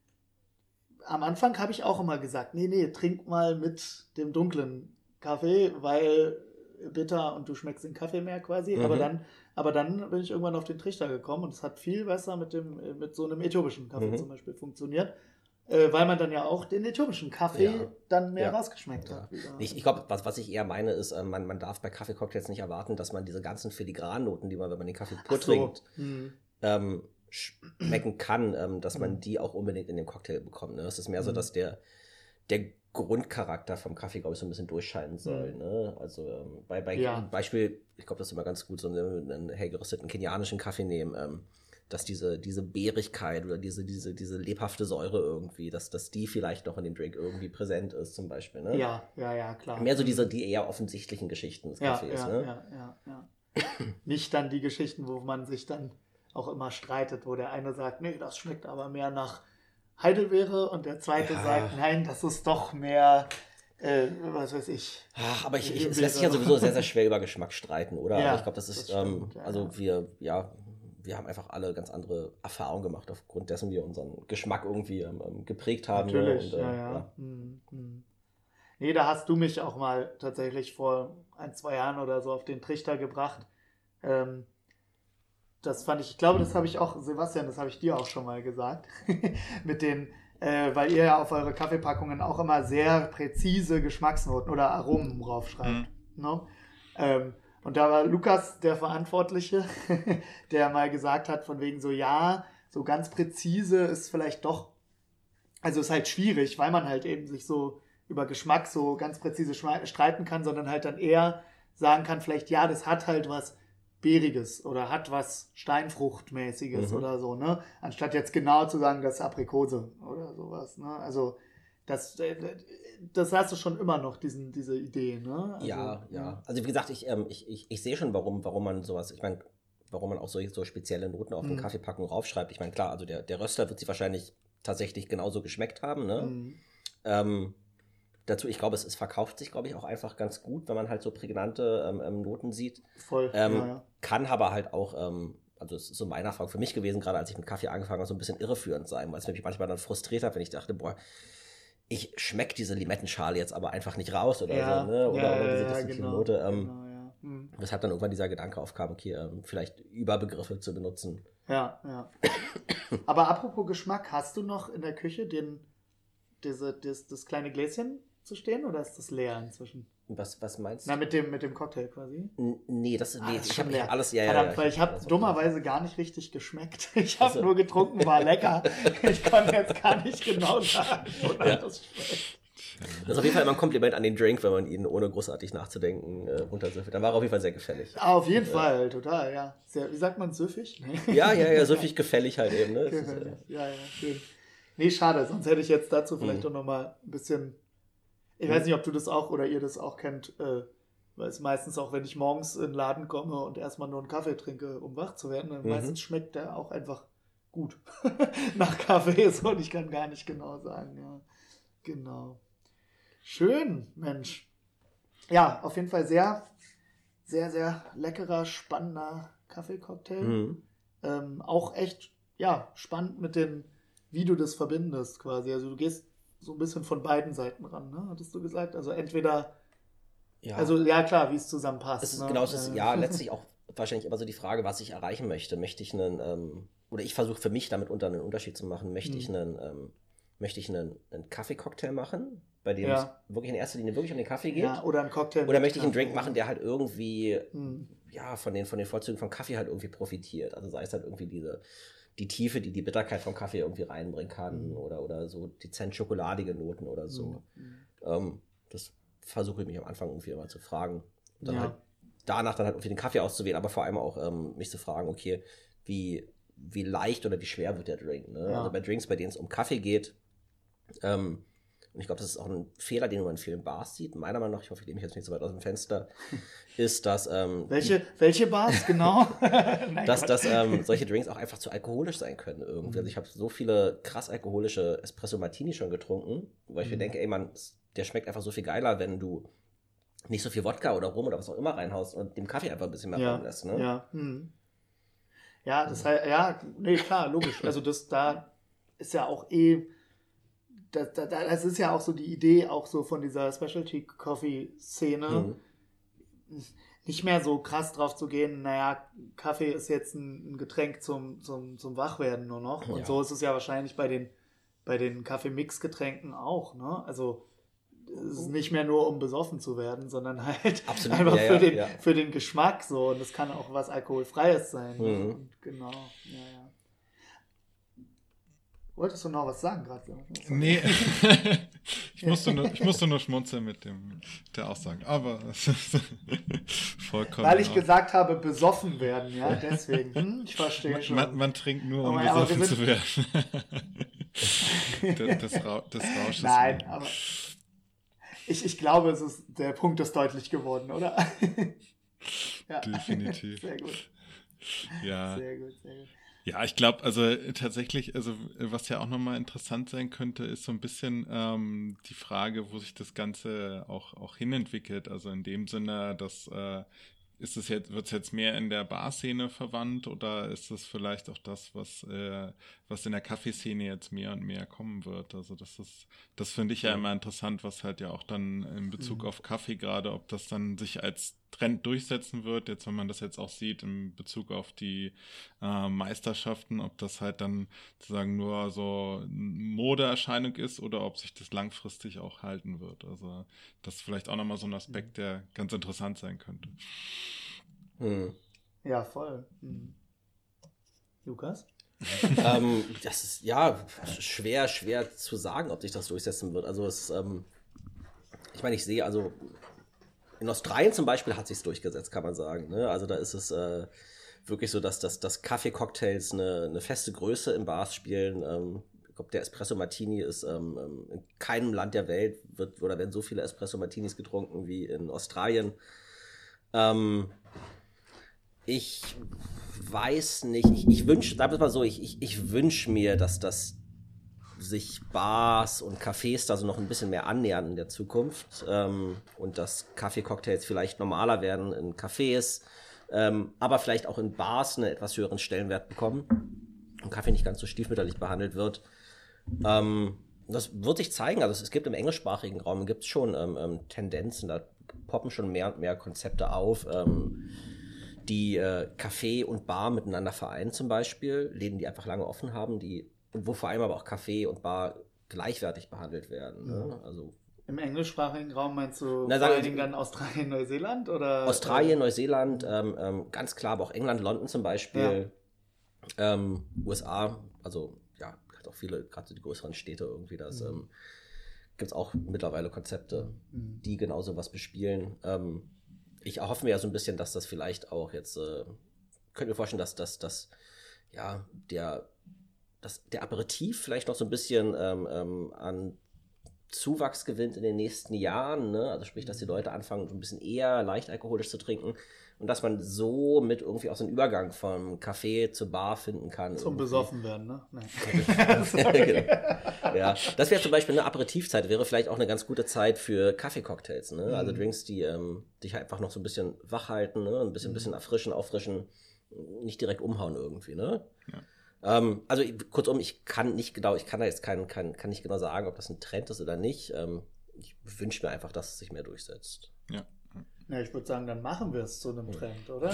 am Anfang habe ich auch immer gesagt, nee, nee, trink mal mit dem dunklen Kaffee, weil bitter und du schmeckst den Kaffee mehr quasi. Mhm. Aber dann, aber dann bin ich irgendwann auf den Trichter gekommen und es hat viel besser mit dem, mit so einem äthiopischen Kaffee mhm. zum Beispiel funktioniert. Äh, weil man dann ja auch den äthiopischen Kaffee ja. dann mehr ja. rausgeschmeckt ja. hat. Ich, ich glaube, was, was ich eher meine, ist, äh, man, man darf bei Kaffeecocktails nicht erwarten, dass man diese ganzen Filigrannoten, die man, wenn man den Kaffee pur so. trinkt, hm. ähm, schmecken kann, ähm, dass man die auch unbedingt in dem Cocktail bekommt. Ne? Es ist mehr hm. so, dass der, der Grundcharakter vom Kaffee, glaube ich, so ein bisschen durchscheinen soll. Mhm. Ne? Also ähm, bei, bei ja. Beispiel, ich glaube, das ist immer ganz gut, so einen, einen hergerösteten kenianischen Kaffee nehmen, ähm, dass diese, diese Beerigkeit oder diese, diese, diese lebhafte Säure irgendwie, dass, dass die vielleicht noch in dem Drink irgendwie präsent ist, zum Beispiel. Ne? Ja, ja, ja, klar. Mehr so diese, die eher offensichtlichen Geschichten des ja, Kaffees. Ja, ne? ja, ja, ja. Nicht dann die Geschichten, wo man sich dann auch immer streitet, wo der eine sagt, nee, das schmeckt aber mehr nach Heidelbeere und der zweite ja. sagt, nein, das ist doch mehr, äh, was weiß ich. Ach, aber ich, ich, es lässt sich ja sowieso sehr, sehr schwer über Geschmack streiten, oder? Ja, aber ich glaube, das ist, das stimmt, ähm, ja, also ja. wir, ja, wir haben einfach alle ganz andere Erfahrungen gemacht, aufgrund dessen wir unseren Geschmack irgendwie ähm, geprägt haben. Natürlich, ne? Und, ja, äh, ja. ja. Hm, hm. Nee, da hast du mich auch mal tatsächlich vor ein, zwei Jahren oder so auf den Trichter gebracht. Ähm, das fand ich, ich glaube, das habe ich auch, Sebastian, das habe ich dir auch schon mal gesagt, mit den, äh, weil ihr ja auf eure Kaffeepackungen auch immer sehr präzise Geschmacksnoten oder Aromen draufschreibt. Mhm. Ne? Ähm, und da war Lukas der Verantwortliche, der mal gesagt hat, von wegen so, ja, so ganz präzise ist vielleicht doch, also ist halt schwierig, weil man halt eben sich so über Geschmack so ganz präzise streiten kann, sondern halt dann eher sagen kann, vielleicht, ja, das hat halt was Beeriges oder hat was Steinfruchtmäßiges mhm. oder so, ne? Anstatt jetzt genau zu sagen, das ist Aprikose oder sowas, ne? Also das, das hast du schon immer noch, diesen, diese Idee, ne? Also, ja, ja. Also wie gesagt, ich, ähm, ich, ich, ich sehe schon, warum, warum man sowas, ich meine, warum man auch so, so spezielle Noten auf den mhm. Kaffeepackung raufschreibt. Ich meine, klar, also der, der Röster wird sie wahrscheinlich tatsächlich genauso geschmeckt haben, ne? Mhm. Ähm, dazu, ich glaube, es, es verkauft sich, glaube ich, auch einfach ganz gut, wenn man halt so prägnante ähm, Noten sieht. Voll, ähm, ja, ja. Kann aber halt auch, ähm, also es ist so meine Erfahrung für mich gewesen, gerade als ich mit Kaffee angefangen habe, so ein bisschen irreführend sein, weil es mich manchmal dann frustriert hat, wenn ich dachte, boah, ich schmecke diese Limettenschale jetzt aber einfach nicht raus oder ja, so, ne? Oder, ja, oder diese ja, distinktive genau, Note. Ähm, genau, ja. hm. Weshalb dann irgendwann dieser Gedanke aufkam, okay, ähm, vielleicht Überbegriffe zu benutzen. Ja, ja. Aber apropos Geschmack, hast du noch in der Küche den, diese, das, das kleine Gläschen zu stehen oder ist das leer inzwischen? Was, was meinst du? Na, mit dem, mit dem Cocktail quasi. N- Nee, das, nee, ah, das ich schon habe leer. alles, ja, Verdammt, ja, ja. weil ich habe dummerweise gar nicht richtig geschmeckt. Ich habe Also. nur getrunken, war lecker. Ich konnte jetzt gar nicht genau sagen, oder ja. das schmeckt. Das ist auf jeden Fall immer ein Kompliment an den Drink, wenn man ihn ohne großartig nachzudenken äh, runtersüffelt. Dann war er auf jeden Fall sehr gefällig. Ah, auf jeden ja. Fall, total, ja. Sehr, wie sagt man, süffig? Nee. Ja, ja, ja, süffig gefällig halt eben. Ne? Ist, äh... Ja, ja, schön. Nee, schade, sonst hätte ich jetzt dazu vielleicht mhm. auch nochmal ein bisschen... Ich mhm. weiß nicht, ob du das auch oder ihr das auch kennt, äh, weil es meistens auch, wenn ich morgens in den Laden komme und erstmal nur einen Kaffee trinke, um wach zu werden, dann mhm. meistens schmeckt der auch einfach gut nach Kaffee, so, und ich kann gar nicht genau sagen, ja. Genau. Schön, Mensch. Ja, auf jeden Fall sehr, sehr, sehr leckerer, spannender Kaffeecocktail. Mhm. Ähm, auch echt, ja, spannend mit den, wie du das verbindest quasi. Also du gehst so ein bisschen von beiden Seiten ran, ne? Hattest du gesagt? Also entweder, ja, also ja klar, wie es zusammenpasst. Es ist, ne? Genau, es ist ja letztlich auch wahrscheinlich immer so die Frage, was ich erreichen möchte. Möchte ich einen, ähm, oder ich versuche für mich damit unter einen Unterschied zu machen, möchte mhm. ich einen, ähm, möchte ich einen, einen Kaffeecocktail machen, bei dem ja. es wirklich in erster Linie wirklich um den Kaffee geht. Ja, oder einen Cocktail. Oder möchte ich einen Drink machen, der halt irgendwie mhm. ja, von den, von den Vorzügen vom Kaffee halt irgendwie profitiert. Also sei es halt irgendwie diese, die Tiefe, die die Bitterkeit vom Kaffee irgendwie reinbringen kann mhm. oder, oder so dezent schokoladige Noten oder so. Mhm. Ähm, das versuche ich mich am Anfang irgendwie immer zu fragen. Und dann ja. halt danach dann halt irgendwie den Kaffee auszuwählen, aber vor allem auch ähm, mich zu fragen, okay, wie, wie leicht oder wie schwer wird der Drink? Ne? Ja. Also bei Drinks, bei denen es um Kaffee geht, ähm, und ich glaube, das ist auch ein Fehler, den man in vielen Bars sieht, meiner Meinung nach, ich hoffe, ich lehne mich jetzt nicht so weit aus dem Fenster, ist, dass ähm, welche, die, welche Bars, genau? Nein, dass dass ähm, solche Drinks auch einfach zu alkoholisch sein können irgendwie. Mhm. Also ich habe so viele krass alkoholische Espresso Martini schon getrunken, weil ich mhm. mir denke, ey Mann, der schmeckt einfach so viel geiler, wenn du nicht so viel Wodka oder Rum oder was auch immer reinhaust und dem Kaffee einfach ein bisschen mehr ja. ran lässt. Ne? Ja, mhm. ja, das heißt, ja, nee, klar, logisch. Also das da ist ja auch eh, das, das, das ist ja auch so die Idee auch so von dieser Specialty-Coffee-Szene, mhm. nicht mehr so krass drauf zu gehen, naja, Kaffee ist jetzt ein, ein Getränk zum, zum, zum Wachwerden nur noch. Und ja. so ist es ja wahrscheinlich bei den, bei den Kaffee-Mix-Getränken auch, ne? Also es ist nicht mehr nur, um besoffen zu werden, sondern halt Absolut, einfach ja, für, ja, den, ja. für den Geschmack so. Und das kann auch was Alkoholfreies sein. Mhm. Und genau, ja, ja. Wolltest du noch was sagen gerade? Nee, ich, musste nur, ich musste nur schmunzeln mit dem, der Aussage, aber vollkommen. Weil ich auch gesagt habe, besoffen werden, ja, deswegen, hm, ich verstehe man, schon. Man, man trinkt nur, um aber, besoffen aber zu werden. das, das, Ra- das Rausches. Nein, aber ich, ich glaube, es ist, der Punkt ist deutlich geworden, oder? Ja. Definitiv. Sehr gut. Ja. Sehr gut, sehr gut. Ja, ich glaube, also tatsächlich, also was ja auch nochmal interessant sein könnte, ist so ein bisschen ähm, die Frage, wo sich das Ganze auch, auch hinentwickelt. Also in dem Sinne, dass äh, ist es jetzt, wird es jetzt mehr in der Barszene verwandt oder ist es vielleicht auch das, was, äh, was in der Kaffeeszene jetzt mehr und mehr kommen wird? Also das ist, das finde ich ja immer interessant, was halt ja auch dann in Bezug Mhm. auf Kaffee gerade, ob das dann sich als Trend durchsetzen wird, jetzt wenn man das jetzt auch sieht in Bezug auf die äh, Meisterschaften, ob das halt dann sozusagen nur so eine Modeerscheinung ist oder ob sich das langfristig auch halten wird. Also das ist vielleicht auch nochmal so ein Aspekt, der ganz interessant sein könnte. Hm. Ja, voll. Mhm. Lukas? ähm, das ist ja schwer, schwer zu sagen, ob sich das durchsetzen wird. Also es, ähm, ich meine, ich sehe, also in Australien zum Beispiel hat sich's durchgesetzt, kann man sagen. Ne? Also da ist es äh, wirklich so, dass, dass, dass Kaffee-Cocktails eine, eine feste Größe in Bars spielen. Ähm, ich glaube, der Espresso Martini ist ähm, in keinem Land der Welt wird oder werden so viele Espresso Martinis getrunken wie in Australien. Ähm, ich weiß nicht, ich, ich wünsche, sagen wir mal so, ich, ich, ich wünsche mir, dass das sich Bars und Cafés da so noch ein bisschen mehr annähern in der Zukunft ähm, und dass Kaffee-Cocktails vielleicht normaler werden in Cafés, ähm, aber vielleicht auch in Bars einen etwas höheren Stellenwert bekommen und Kaffee nicht ganz so stiefmütterlich behandelt wird. Ähm, das wird sich zeigen, also es gibt im englischsprachigen Raum gibt's schon ähm, ähm, Tendenzen, da poppen schon mehr und mehr Konzepte auf, ähm, die äh, Café und Bar miteinander vereinen zum Beispiel, Läden, die einfach lange offen haben, die und wo vor allem aber auch Café und Bar gleichwertig behandelt werden. Ne? Also Im englischsprachigen Raum meinst du Na, vor sagen allen Sie- Dingen dann Australien, Neuseeland? Oder, Australien, Neuseeland, ähm, ähm, ganz klar, aber auch England, London zum Beispiel, Ja. ähm, U S A, also ja, hat auch viele, gerade so die größeren Städte irgendwie, das ähm, gibt es auch mittlerweile Konzepte, Mhm. die genau sowas bespielen. Ähm, ich erhoffe mir ja so ein bisschen, dass das vielleicht auch jetzt, äh, könnt mir vorstellen, dass, dass, dass ja, der dass der Aperitif vielleicht noch so ein bisschen ähm, ähm, an Zuwachs gewinnt in den nächsten Jahren, ne? Also sprich, dass die Leute anfangen, so ein bisschen eher leicht alkoholisch zu trinken und dass man so mit irgendwie auch so einen Übergang vom Café zur Bar finden kann. Zum irgendwie. besoffen werden, ne? Nein. Genau. Ja, das wäre zum Beispiel eine Aperitivzeit, wäre vielleicht auch eine ganz gute Zeit für Kaffeecocktails, ne? Also Mhm. Drinks, die ähm, dich einfach noch so ein bisschen wach halten, ne? Ein bisschen, Mhm. bisschen erfrischen, auffrischen, nicht direkt umhauen irgendwie, ne? Ja. Ähm, also ich- kurzum, ich kann nicht genau, ich kann da jetzt kein, kein, kann nicht genau sagen, ob das ein Trend ist oder nicht. Ähm, ich wünsche mir einfach, dass es sich mehr durchsetzt. Ja. Ja, ich würde sagen, dann machen wir es zu einem Trend, oder?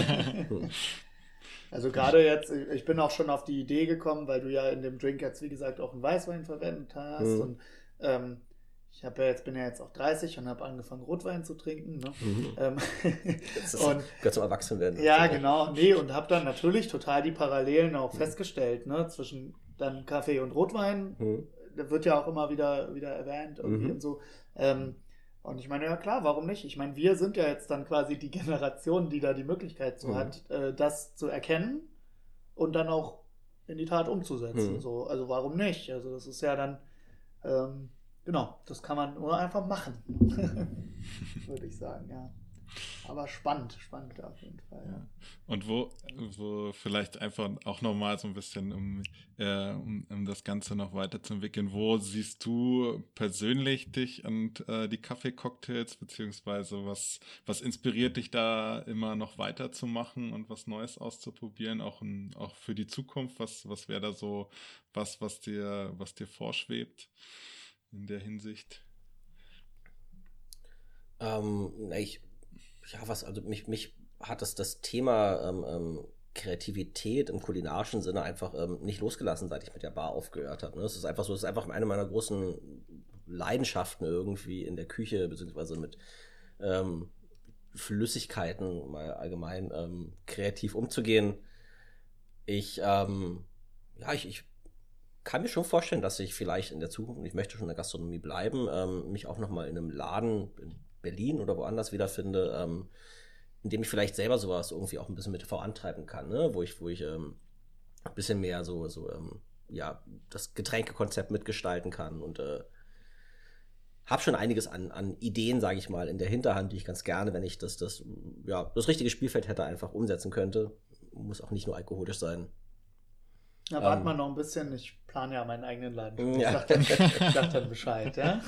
Also gerade jetzt, ich bin auch schon auf die Idee gekommen, weil du ja in dem Drink jetzt, wie gesagt, auch einen Weißwein verwendet hast. Mhm. Und ähm, ich habe ja jetzt, bin ja jetzt auch dreißig und habe angefangen, Rotwein zu trinken. Ne? Mhm. Ähm, Das ist, und gehört zum Erwachsenwerden. ja, genau. Nee, und habe dann natürlich total die Parallelen auch festgestellt, ne, zwischen dann Kaffee und Rotwein. Mhm. Da wird ja auch immer wieder, wieder erwähnt irgendwie Mhm. und so. Ähm, und ich meine, ja klar, warum nicht? Ich meine, wir sind ja jetzt dann quasi die Generation, die da die Möglichkeit so Mhm. hat, äh, das zu erkennen und dann auch in die Tat umzusetzen. Mhm. So, also warum nicht? Also das ist ja dann, ähm, genau, das kann man nur einfach machen. Würde ich sagen, ja. Aber spannend, spannend auf jeden Fall. Ja. Und wo, wo vielleicht einfach auch nochmal so ein bisschen, um, äh, um, um das Ganze noch weiterzuentwickeln, wo siehst du persönlich dich und äh, die Kaffee-Cocktails, beziehungsweise was, was inspiriert dich da immer noch weiterzumachen und was Neues auszuprobieren, auch, in, auch für die Zukunft? Was, was wäre da so was, was dir, was dir vorschwebt in der Hinsicht? Ähm, na, ich, ja, was, also mich, mich hat das, das Thema ähm, ähm, Kreativität im kulinarischen Sinne einfach ähm, nicht losgelassen, seit ich mit der Bar aufgehört habe. Ne? Es ist einfach so, es ist einfach eine meiner großen Leidenschaften irgendwie in der Küche, beziehungsweise mit ähm, Flüssigkeiten mal allgemein ähm, kreativ umzugehen. Ich, ähm, ja, ich, ich kann mir schon vorstellen, dass ich vielleicht in der Zukunft, und ich möchte schon in der Gastronomie bleiben, ähm, mich auch nochmal in einem Laden in Berlin oder woanders wiederfinde, ähm, in dem ich vielleicht selber sowas irgendwie auch ein bisschen mit vorantreiben kann, ne? Wo ich, wo ich ähm, ein bisschen mehr so, so ähm, ja, das Getränkekonzept mitgestalten kann und äh, habe schon einiges an, an Ideen, sage ich mal, in der Hinterhand, die ich ganz gerne, wenn ich das, das, ja, das richtige Spielfeld hätte, einfach umsetzen könnte. Muss auch nicht nur alkoholisch sein. Ja, warte ähm, mal noch ein bisschen, ich plane ja meinen eigenen Laden. Ich Ja. sag dann, ich sag dann Bescheid, ja?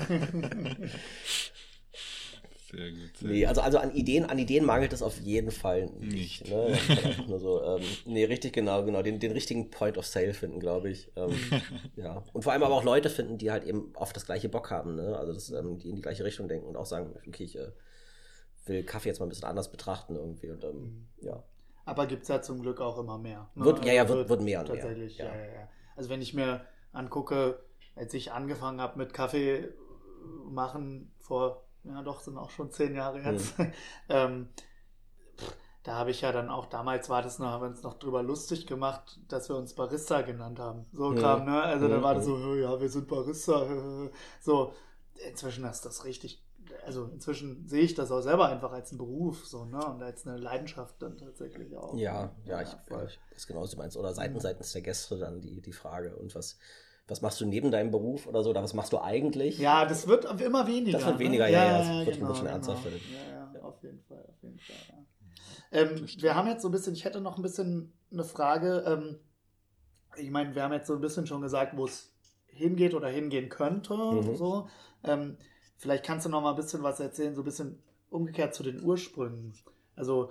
Sehr gut. Sehr nee, gut. also, also an Ideen, an Ideen mangelt es auf jeden Fall nicht. Nicht. Ne? Einfach nur so, ähm, nee, richtig genau, genau, den, den richtigen Point of Sale finden, glaube ich. Ähm, ja. Und vor allem aber auch Leute finden, die halt eben auf das gleiche Bock haben, ne? Also das, ähm, die in die gleiche Richtung denken und auch sagen, okay, ich äh, will Kaffee jetzt mal ein bisschen anders betrachten irgendwie und ähm, mhm. ja. Aber gibt es ja zum Glück auch immer mehr. Ne? Wird, ja, ja, also wird, wird mehr und tatsächlich, mehr. Ja. Ja, ja. Also wenn ich mir angucke, als ich angefangen habe mit Kaffee machen vor, ja doch, sind auch schon zehn Jahre jetzt, mhm. ähm, pff, da habe ich ja dann auch, damals war das noch, haben wir uns noch drüber lustig gemacht, dass wir uns Barista genannt haben. So mhm. kam, ne? Also mhm. da war das so, ja, wir sind Barista. So, inzwischen ist das richtig. Also inzwischen sehe ich das auch selber einfach als einen Beruf so, ne? Und als eine Leidenschaft dann tatsächlich auch. Ja, ja, ich, ja, ich weiß genau, was du meinst. Oder seitens, seitens der Gäste dann die, die Frage. Und was, was machst du neben deinem Beruf oder so? Oder was machst du eigentlich? Ja, das wird immer weniger. Das wird weniger, ne? ja, ja, ja. Das wird, genau, wird schon genau. ernsthaft. Ja, ja, ja, auf jeden Fall, auf jeden Fall, ja. Ähm, wir haben jetzt so ein bisschen, ich hätte noch ein bisschen eine Frage. Ähm, ich meine, wir haben jetzt so ein bisschen schon gesagt, wo es hingeht oder hingehen könnte. Mhm. So. Ähm, Vielleicht kannst du noch mal ein bisschen was erzählen, so ein bisschen umgekehrt zu den Ursprüngen. Also,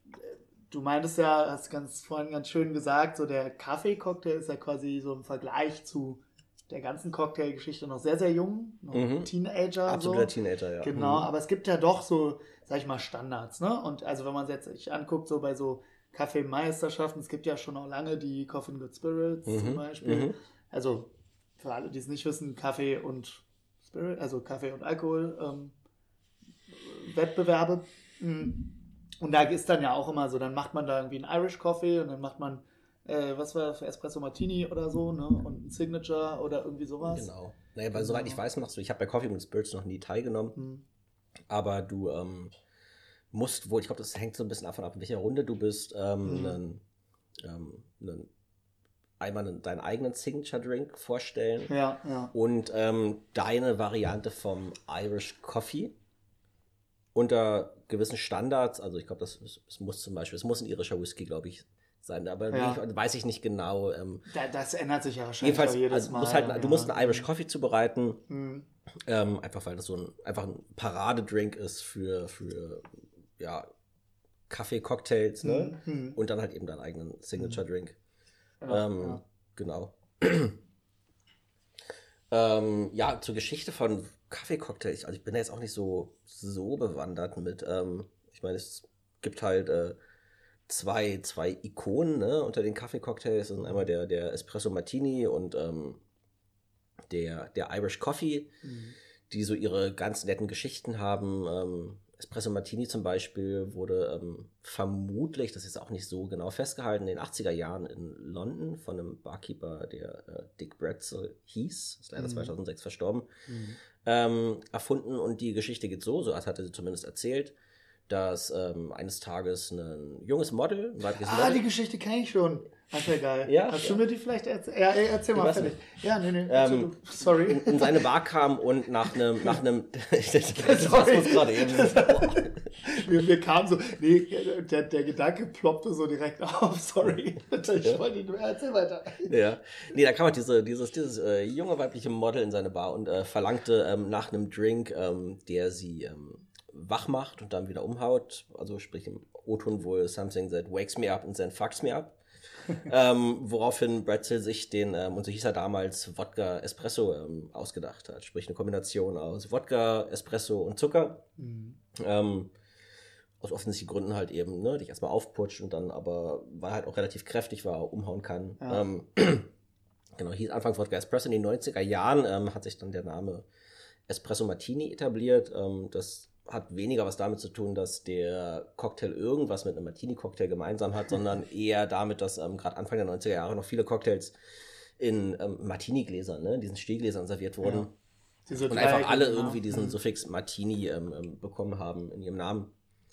du meintest ja, hast ganz vorhin ganz schön gesagt, so der Kaffee-Cocktail ist ja quasi so im Vergleich zu der ganzen Cocktailgeschichte noch sehr, sehr jung, noch mhm. Teenager. Absoluter so. Teenager, ja. Genau, mhm. aber es gibt ja doch so, sag ich mal, Standards, ne? Und also, wenn man es jetzt sich anguckt, so bei so Kaffeemeisterschaften, es gibt ja schon auch lange die Coffee and Good Spirits mhm. zum Beispiel. Mhm. Also, für alle, die es nicht wissen, Kaffee und Spirit, also Kaffee und Alkohol ähm, Wettbewerbe. Und da ist dann ja auch immer so, dann macht man da irgendwie einen Irish Coffee und dann macht man, äh, was war für Espresso Martini oder so, ne? Und ein Signature oder irgendwie sowas. Genau. Naja, weil soweit ich weiß, machst du, ich habe bei Coffee and Spirits noch nie teilgenommen, hm. aber du ähm, musst wohl, ich glaube, das hängt so ein bisschen davon ab, in welcher Runde du bist, ähm, hm. einen, ähm, einen einmal deinen eigenen Signature-Drink vorstellen ja, ja. und ähm, deine Variante vom Irish Coffee unter gewissen Standards, also ich glaube, das es muss zum Beispiel, es muss ein irischer Whisky, glaube ich, sein, aber ja. ich, weiß ich nicht genau. Ähm, da, das ändert sich ja wahrscheinlich jedenfalls, jedes also, Mal. Musst halt, ja. Du musst einen Irish Coffee zubereiten, mhm. ähm, einfach weil das so ein, einfach ein Paradedrink ist für, für ja, Kaffee-Cocktails, ne? Mhm. Und dann halt eben deinen eigenen Signature-Drink. Mhm. Ähm, ja. Genau. ähm, ja, zur Geschichte von Kaffeecocktails. Also ich bin da jetzt auch nicht so, so bewandert mit. Ähm, ich meine, es gibt halt äh, zwei, zwei Ikonen, ne, unter den Kaffeecocktails. Das sind einmal der, der Espresso Martini und ähm, der, der Irish Coffee, mhm. die so ihre ganz netten Geschichten haben. Ähm, Espresso Martini zum Beispiel wurde ähm, vermutlich, das ist auch nicht so genau festgehalten, in den achtziger Jahren in London von einem Barkeeper, der äh, Dick Bretzel hieß, ist leider mhm. zweitausendsechs verstorben, mhm. ähm, erfunden. Und die Geschichte geht so, so hatte sie zumindest erzählt, dass ähm, eines Tages ein junges Model, ein weibliches Ah, Model, die Geschichte kenne ich schon. Ach, ja geil. Ja, Hast ja. du mir die vielleicht erzählt? Ja, erzähl mal fertig. Ja, nee, nee. Ähm, sorry. In, in seine Bar kam und nach einem, nach einem, das war gerade eben. mir, mir kam so, nee, der, der Gedanke ploppte so direkt auf, sorry. Ich ja. wollte nicht mehr, erzähl weiter. Ja, nee, da kam halt diese, dieses, dieses äh, junge weibliche Model in seine Bar und äh, verlangte ähm, nach einem Drink, ähm, der sie ähm, wach macht und dann wieder umhaut, also sprich im O-Ton wohl something that wakes me up and then fucks me up. ähm, woraufhin Bretzel sich den, ähm, und so hieß er damals, Wodka Espresso ähm, ausgedacht hat. Sprich eine Kombination aus Wodka, Espresso und Zucker. Mhm. Ähm, aus offensichtlichen Gründen halt eben, ne, dich erstmal aufputscht und dann aber, weil halt auch relativ kräftig war, umhauen kann. Ja. Ähm, genau, hieß anfangs Wodka Espresso. In den neunziger Jahren ähm, hat sich dann der Name Espresso Martini etabliert. Ähm, das hat weniger was damit zu tun, dass der Cocktail irgendwas mit einem Martini-Cocktail gemeinsam hat, sondern eher damit, dass ähm, gerade Anfang der neunziger Jahre noch viele Cocktails in ähm, Martini-Gläsern, ne, in diesen Stehgläsern serviert wurden. Ja. Diese Und einfach alle Dreiecken, irgendwie diesen mhm. Suffix Martini ähm, ähm, bekommen haben in ihrem Namen.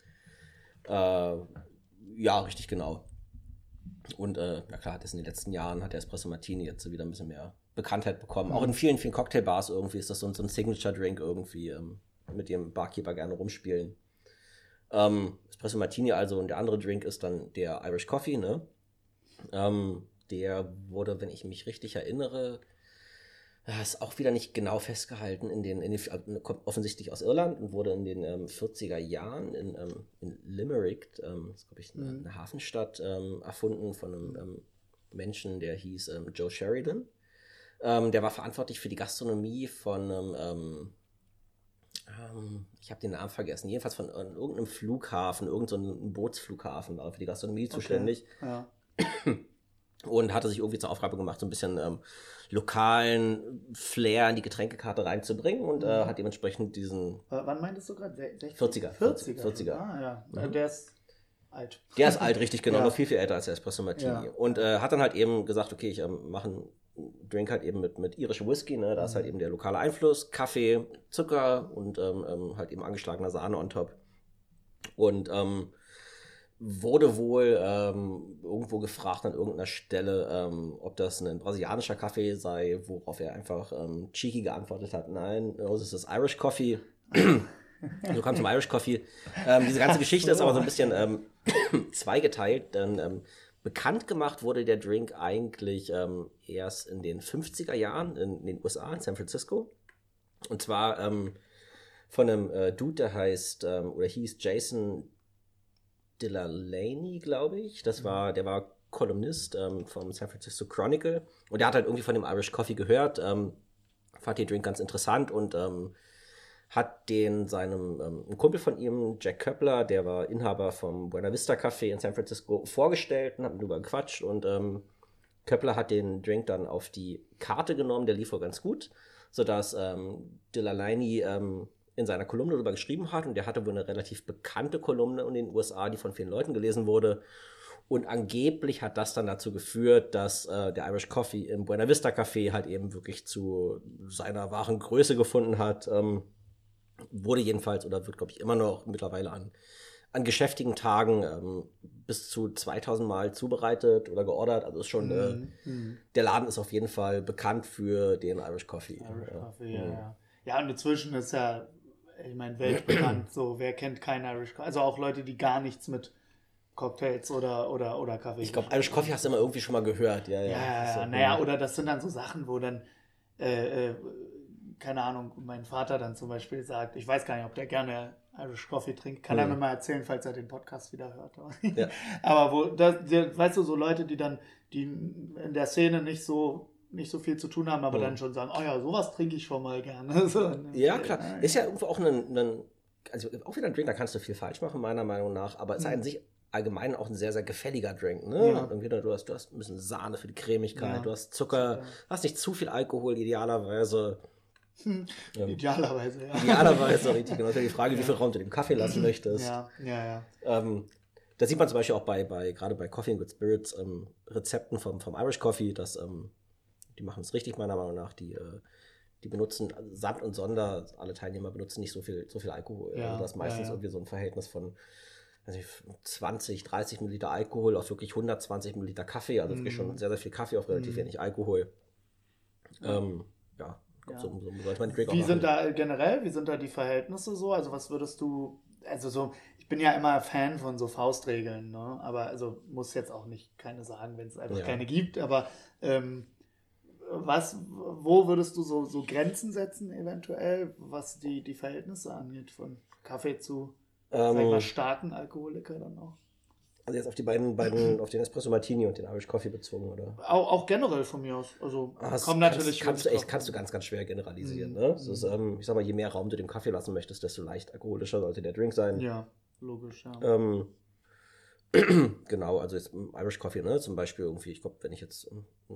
Äh, ja, richtig genau. Und äh, na klar, hat es in den letzten Jahren, hat der Espresso Martini jetzt wieder ein bisschen mehr Bekanntheit bekommen. Mhm. Auch in vielen, vielen Cocktailbars irgendwie ist das so, so ein Signature-Drink irgendwie, ähm, mit dem Barkeeper gerne rumspielen. Ähm, Espresso Martini also, und der andere Drink ist dann der Irish Coffee, ne? Ähm, der wurde, wenn ich mich richtig erinnere, ist auch wieder nicht genau festgehalten, in den, in den, kommt offensichtlich aus Irland und wurde in den ähm, vierziger Jahren in, ähm, in Limerick, ähm, das ist glaube ich eine, mhm. eine Hafenstadt, ähm, erfunden von einem ähm, Menschen, der hieß ähm, Joe Sheridan. Ähm, der war verantwortlich für die Gastronomie von einem, ähm, ähm, ich habe den Namen vergessen, jedenfalls von äh, irgendeinem Flughafen, irgendeinem so Bootsflughafen, war für die Gastronomie okay. zuständig. Ja. Und hatte sich irgendwie zur Aufgabe gemacht, so ein bisschen ähm, lokalen Flair in die Getränkekarte reinzubringen und mhm. äh, hat dementsprechend diesen... Wann meintest du gerade? vierziger. vierziger. vierziger. Ah ja, mhm. der ist alt. Der ist alt, richtig, genau, ja. noch viel, viel älter als der Espresso Martini. Ja. Und äh, hat dann halt eben gesagt, okay, ich ähm, mache einen Drink halt eben mit, mit irischem Whisky, ne? Da mhm. ist halt eben der lokale Einfluss, Kaffee, Zucker und ähm, ähm, halt eben angeschlagener Sahne on top. Und ähm, wurde wohl ähm, irgendwo gefragt an irgendeiner Stelle, ähm, ob das ein brasilianischer Kaffee sei, worauf er einfach ähm, cheeky geantwortet hat, nein, das ist das Irish Coffee. So kam zum Irish Coffee. Ähm, diese ganze Geschichte ist aber so ein bisschen ähm, zweigeteilt, denn ähm, bekannt gemacht wurde der Drink eigentlich ähm, erst in den fünfziger Jahren in, in den U S A, in San Francisco. Und zwar ähm, von einem äh, Dude, der heißt, ähm, oder hieß Jason Delaney, glaube ich. Das war, der war Kolumnist ähm, vom San Francisco Chronicle und der hat halt irgendwie von dem Irish Coffee gehört, ähm, fand den Drink ganz interessant und ähm, hat den seinem ähm, ein Kumpel von ihm, Jack Köppler, der war Inhaber vom Buena Vista Café in San Francisco, vorgestellt und hat darüber gequatscht und ähm, Köppler hat den Drink dann auf die Karte genommen, der lief wohl ganz gut, sodass ähm, Delaney ähm, in seiner Kolumne darüber geschrieben hat und der hatte wohl eine relativ bekannte Kolumne in den U S A, die von vielen Leuten gelesen wurde und angeblich hat das dann dazu geführt, dass äh, der Irish Coffee im Buena Vista Café halt eben wirklich zu seiner wahren Größe gefunden hat, ähm, wurde jedenfalls oder wird glaube ich immer noch mittlerweile an, an geschäftigen Tagen ähm, bis zu zweitausend Mal zubereitet oder geordert, also ist schon, mm, äh, mm. der Laden ist auf jeden Fall bekannt für den Irish Coffee. Irish ja. Coffee, ja, ja. Ja, und inzwischen ist ja ich meine, weltbekannt, so, wer kennt keinen Irish Coffee? Also auch Leute, die gar nichts mit Cocktails oder, oder, oder Kaffee. Ich glaube, Irish Coffee hast du immer irgendwie schon mal gehört, ja, ja. Ja, ja, ja. Naja, oder das sind dann so Sachen, wo dann, äh, äh, keine Ahnung, mein Vater dann zum Beispiel sagt, ich weiß gar nicht, ob der gerne Irish Coffee trinkt, kann mhm. er mir mal erzählen, falls er den Podcast wieder hört. Ja. Aber wo, das, weißt du, so Leute, die dann, die in der Szene nicht so nicht so viel zu tun haben, aber mhm. dann schon sagen, oh ja, sowas trinke ich schon mal gerne. So, ja, klar. Ja, ist ja irgendwo auch ein, ein, also auch wieder ein Drink, da kannst du viel falsch machen, meiner Meinung nach, aber ist mhm. an sich allgemein auch ein sehr, sehr gefälliger Drink. Ne? Ja. Irgendwie, du, hast, du hast ein bisschen Sahne für die Cremigkeit, ja. du hast Zucker, ja. hast nicht zu viel Alkohol, idealerweise. Hm. Ähm, idealerweise, ja. Idealerweise, richtig. Genau. Das ist ja die Frage, ja. wie viel Raum du dem Kaffee lassen möchtest. Ja, ja, ja. Ähm, das sieht man zum Beispiel auch bei, bei gerade bei Coffee and Good Spirits ähm, Rezepten vom, vom Irish Coffee, dass ähm, die machen es richtig, meiner Meinung nach. Die, äh, die benutzen samt und sonder, alle Teilnehmer benutzen nicht so viel, so viel Alkohol. Ja, also das ist meistens ja, ja. irgendwie so ein Verhältnis von also zwanzig, dreißig Milliliter Alkohol auf wirklich hundertzwanzig Milliliter Kaffee. Also mm. wirklich schon sehr, sehr viel Kaffee auf relativ mm. wenig Alkohol. Ja, ähm, ja. ja. So, so sollte man den Drink wie auch sind da generell, wie sind da die Verhältnisse so? Also was würdest du, also so, ich bin ja immer Fan von so Faustregeln, ne? Aber also muss jetzt auch nicht keine sagen, wenn es einfach ja. keine gibt, aber ähm, was, wo würdest du so, so Grenzen setzen eventuell, was die, die Verhältnisse angeht, von Kaffee zu, ähm, sag ich mal, starken Alkoholiker dann auch? Also jetzt auf die beiden, beiden auf den Espresso Martini und den Irish Coffee bezogen, oder? Auch, auch generell von mir aus. Also ah, kommt natürlich kannst, kannst du echt, kannst du ganz, ganz schwer generalisieren. Mhm. Ne? Das ist, ähm, ich sag mal, je mehr Raum du dem Kaffee lassen möchtest, desto leicht alkoholischer sollte der Drink sein. Ja, logisch, ja. Ähm, genau, also jetzt Irish Coffee, ne? Zum Beispiel irgendwie, ich glaube, wenn ich jetzt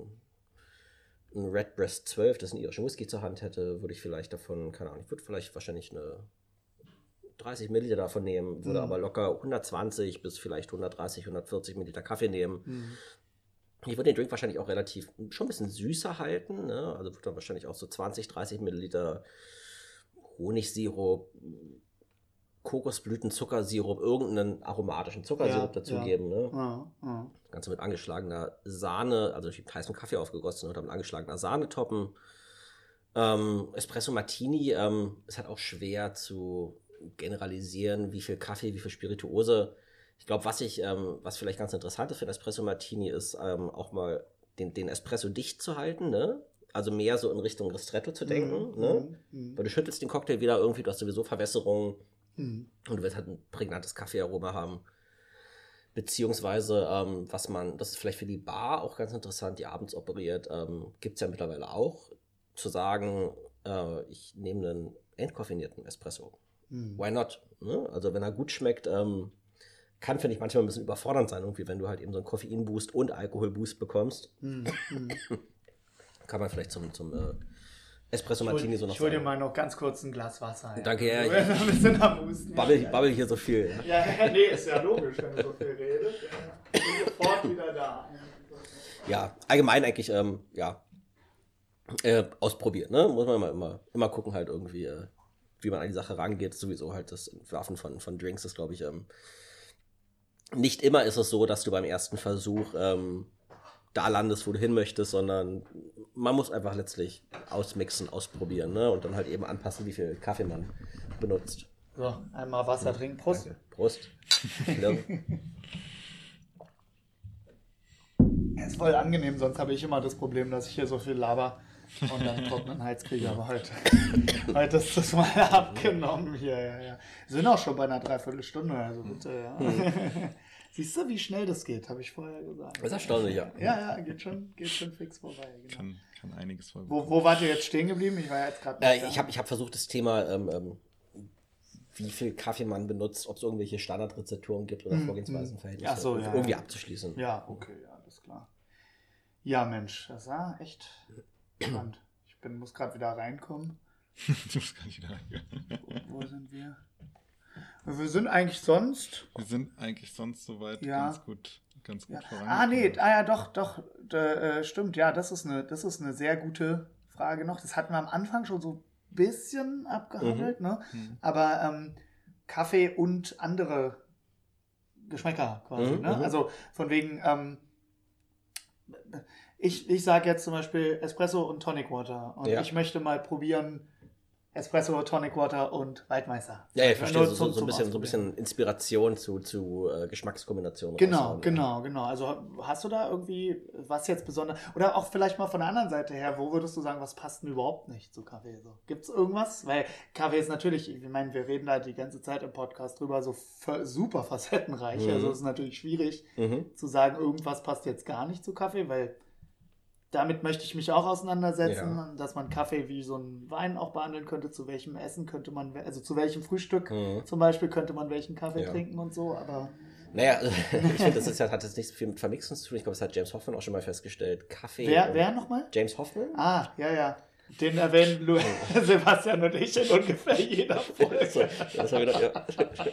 ein Redbreast zwölf, das einen irischen Whisky zur Hand hätte, würde ich vielleicht davon, keine Ahnung, ich würde vielleicht wahrscheinlich eine dreißig Milliliter davon nehmen, würde mhm. aber locker hundertzwanzig bis vielleicht hundertdreißig, hundertvierzig Milliliter Kaffee nehmen. Mhm. Ich würde den Drink wahrscheinlich auch relativ, schon ein bisschen süßer halten, ne? Also wird dann wahrscheinlich auch so zwanzig, dreißig Milliliter Honigsirup, Kokosblüten, Zuckersirup, irgendeinen aromatischen Zuckersirup Ja, dazugeben, ne? Ja, ja. Das Ganze mit angeschlagener Sahne, also ich habe heißen Kaffee aufgegossen und dann mit angeschlagener Sahne toppen. Ähm, Espresso Martini ähm, ist halt auch schwer zu generalisieren, wie viel Kaffee, wie viel Spirituose. Ich glaube, was ich, ähm, was vielleicht ganz interessant ist für den Espresso Martini, ist ähm, auch mal den, den Espresso dicht zu halten, ne? Also mehr so in Richtung Ristretto zu denken, Mhm, ne? mhm. Weil du schüttelst den Cocktail wieder irgendwie, du hast sowieso Verwässerung Mhm. und du wirst halt ein prägnantes Kaffeearoma haben. Beziehungsweise, ähm, was man, das ist vielleicht für die Bar auch ganz interessant, die abends operiert, ähm, gibt es ja mittlerweile auch, zu sagen, äh, ich nehme einen entkoffinierten Espresso. Mhm. Why not? Ne? Also wenn er gut schmeckt, ähm, kann, finde ich, manchmal ein bisschen überfordernd sein, irgendwie, wenn du halt eben so einen Koffeinboost und Alkoholboost bekommst. Mhm. Mhm. Kann man vielleicht zum, zum äh, Espresso Ich hol, Martini so noch ich hol dir sagen. mal noch ganz kurz ein Glas Wasser. Ja. Danke, ja, Du ich- bist ein bisschen am Husten. Babbel, ja. babbel hier so viel. Ja. Ja, ja, nee, ist ja logisch, wenn du so viel redest. Ja. Ich bin sofort wieder da. Ja, allgemein eigentlich, ähm, ja, äh, ausprobiert, ne? Muss man immer, immer, immer gucken halt irgendwie, äh, wie man an die Sache rangeht. Sowieso halt das Entwerfen von, von Drinks ist, glaube ich, ähm, nicht immer ist es so, dass du beim ersten Versuch ähm, da landest, wo du hin möchtest, sondern man muss einfach letztlich ausmixen, ausprobieren, ne? Und dann halt eben anpassen, wie viel Kaffee man benutzt. So, einmal Wasser trinken. Prost. Danke. Prost. Klirr. Ja, ist voll angenehm, sonst habe ich immer das Problem, dass ich hier so viel laber und dann trockenen Hals kriege. Aber heute, heute ist das mal abgenommen hier. Ja, ja. Wir sind auch schon bei einer Dreiviertelstunde, also bitte, ja. Siehst du, wie schnell das geht, habe ich vorher gesagt. Das ist erstaunlich, ja. Ja, ja, geht schon, geht schon fix vorbei. Genau. Kann, kann einiges voll. Wo, wo wart ihr jetzt stehen geblieben? Ich war ja jetzt gerade Äh, ich habe ich hab versucht, das Thema, ähm, ähm, wie viel Kaffee man benutzt, ob es irgendwelche Standardrezepturen gibt oder Vorgehensweisenverhältnisse, Ach so, ja, irgendwie ja. abzuschließen. Ja, okay, ja, alles klar. Ja, Mensch, das war echt spannend. Ich bin, muss gerade wieder reinkommen. Du musst gar nicht wieder reingehen. Wo sind wir? Wir sind eigentlich sonst. Wir sind eigentlich sonst soweit Ja. ganz gut, ganz gut Ja. vorangekommen. Ah, nee, ah ja, doch, doch, äh, stimmt. Ja, das ist, eine, das ist eine sehr gute Frage noch. Das hatten wir am Anfang schon so ein bisschen abgehandelt, ne? Mhm. Aber ähm, Kaffee und andere Geschmäcker quasi, Mhm, ne? mhm. Also von wegen, ähm, ich, ich sage jetzt zum Beispiel Espresso und Tonic Water. Und Ja. ich möchte mal probieren Espresso, Tonic Water und Waldmeister. Ja, ich verstehe, Nur so, zum- so, so, ein zum bisschen, so ein Ausprobieren. bisschen Inspiration zu, zu äh, Geschmackskombinationen. Genau, raushauen, genau, genau. Also hast du da irgendwie was jetzt besonders, oder auch vielleicht mal von der anderen Seite her, wo würdest du sagen, was passt denn überhaupt nicht zu Kaffee? So, gibt es irgendwas? Weil Kaffee ist natürlich, ich meine, wir reden da die ganze Zeit im Podcast drüber, so f- super facettenreich. Mhm. Also es ist natürlich schwierig Ja. Mhm. zu sagen, irgendwas passt jetzt gar nicht zu Kaffee, weil damit möchte ich mich auch auseinandersetzen, Ja. dass man Kaffee wie so einen Wein auch behandeln könnte, zu welchem Essen könnte man, also zu welchem Frühstück Mhm. zum Beispiel könnte man welchen Kaffee Ja. trinken und so, aber Naja, also, ich finde, das ist ja, hat jetzt nicht so viel mit Vermixen zu tun. Ich glaube, das hat James Hoffman auch schon mal festgestellt. Kaffee. wer, und- wer nochmal? James Hoffman? Ah, ja, ja. Den erwähnen Lu Sebastian und ich in ungefähr jeder So, Folge. das war wieder, ja.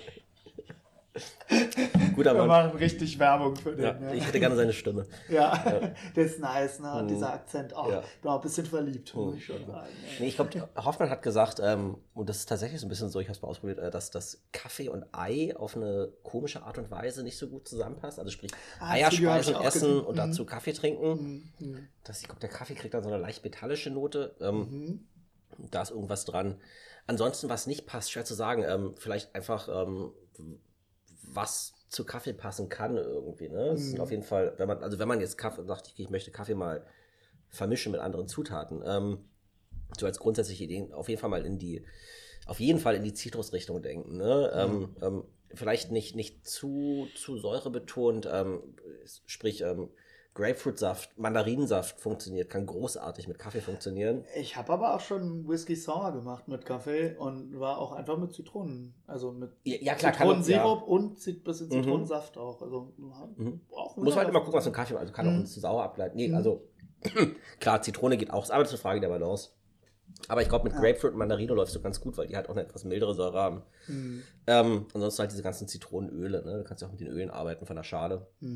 Guter Wir Mann. machen richtig Werbung für den. Ja, Ja, ich hätte gerne seine Stimme. ja. Der ist nice, ne? Mhm. Dieser Akzent. Oh, Ja. ich bin auch ein bisschen verliebt, muss Mhm. ich schon sagen. Nee, ich glaube, Hoffmann hat gesagt, ähm, und das ist tatsächlich so ein bisschen so, ich habe es mal ausprobiert, äh, dass das Kaffee und Ei auf eine komische Art und Weise nicht so gut zusammenpasst. Also sprich, Ah, Eier das Video hab ich speisen, auch essen gesehen. und Mhm. dazu Kaffee trinken. Mhm. Mhm. Das, ich glaube, der Kaffee kriegt dann so eine leicht metallische Note. Ähm, Mhm. Da ist irgendwas dran. Ansonsten, was nicht passt, schwer zu sagen. Ähm, vielleicht einfach, ähm, was zu Kaffee passen kann irgendwie. Ne? Es sind Mhm. auf jeden Fall, wenn man, also wenn man jetzt Kaffee sagt, ich, ich möchte Kaffee mal vermischen mit anderen Zutaten, ähm, so als grundsätzliche Ideen, auf jeden Fall mal in die, auf jeden Fall in die Zitrusrichtung denken. Ne? Ähm, ähm, vielleicht nicht, nicht zu, zu säurebetont, ähm, sprich, ähm, Grapefruitsaft, Mandarinensaft funktioniert, kann großartig mit Kaffee funktionieren. Ich habe aber auch schon Whisky Sour gemacht mit Kaffee und war auch einfach mit Zitronen. Also mit Ja, ja, klar, kann man- Zitronensirup und ein bisschen Mhm. Zitronensaft auch. Also Mhm. auch Muss man halt immer gucken, was für ein Kaffee, also kann auch Mhm. uns zu sauer ableiten. Nee, Mhm. also klar, Zitrone geht auch, ist aber eine Frage der Balance. Aber ich glaube, mit Ja. Grapefruit und Mandarine läufst du ganz gut, weil die halt auch eine etwas mildere Säure haben. Mhm. Ähm, ansonsten halt diese ganzen Zitronenöle, ne? Du kannst ja auch mit den Ölen arbeiten von der Schale. Mhm.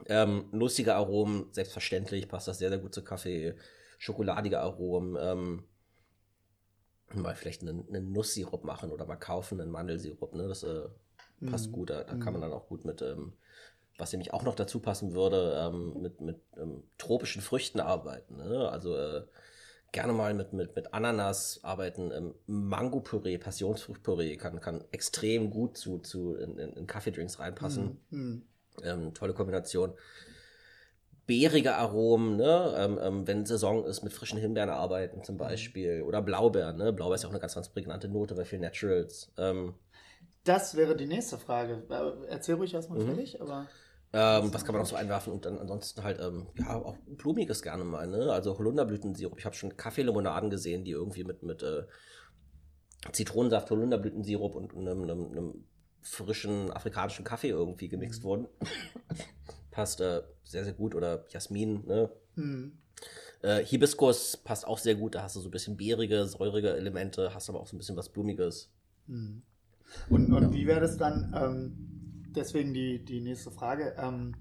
Ähm, nussige Aromen, selbstverständlich, passt das sehr, sehr gut zu Kaffee. Schokoladige Aromen, ähm, mal vielleicht einen, einen Nusssirup machen oder mal kaufen, einen Mandelsirup, ne? Das äh, passt mm. gut, da, da mm. kann man dann auch gut mit, ähm, was nämlich auch noch dazu passen würde, ähm, mit, mit ähm, tropischen Früchten arbeiten, ne? Also äh, gerne mal mit, mit, mit Ananas arbeiten, ähm, Mango-Püree, Passionsfruchtpüree kann, kann extrem gut zu, zu in, in, in Kaffeedrinks reinpassen. Mm. Ähm, tolle Kombination. Beerige Aromen, ne? ähm, ähm, wenn Saison ist, mit frischen Himbeeren arbeiten zum Beispiel. Mhm. Oder Blaubeeren, ne? Blaubeer ist ja auch eine ganz, ganz prägnante Note bei vielen Naturals. Ähm, das wäre die nächste Frage. Erzähl ruhig erstmal mhm. fertig, aber... Ähm, was kann man noch so einwerfen? Und dann ansonsten halt, ähm, ja, auch Blumiges gerne mal, ne? Also Holunderblütensirup. Ich habe schon Kaffeelimonaden gesehen, die irgendwie mit, mit äh, Zitronensaft, Holunderblütensirup und einem, einem, einem frischen afrikanischen Kaffee irgendwie gemixt mhm. wurden. Passt äh, sehr, sehr gut. Oder Jasmin, ne? Mhm. Äh, Hibiskus passt auch sehr gut. Da hast du so ein bisschen beerige, säurige Elemente, hast aber auch so ein bisschen was Blumiges. Mhm. Und, und ja. wie wäre das dann, ähm, deswegen die, die nächste Frage, ähm,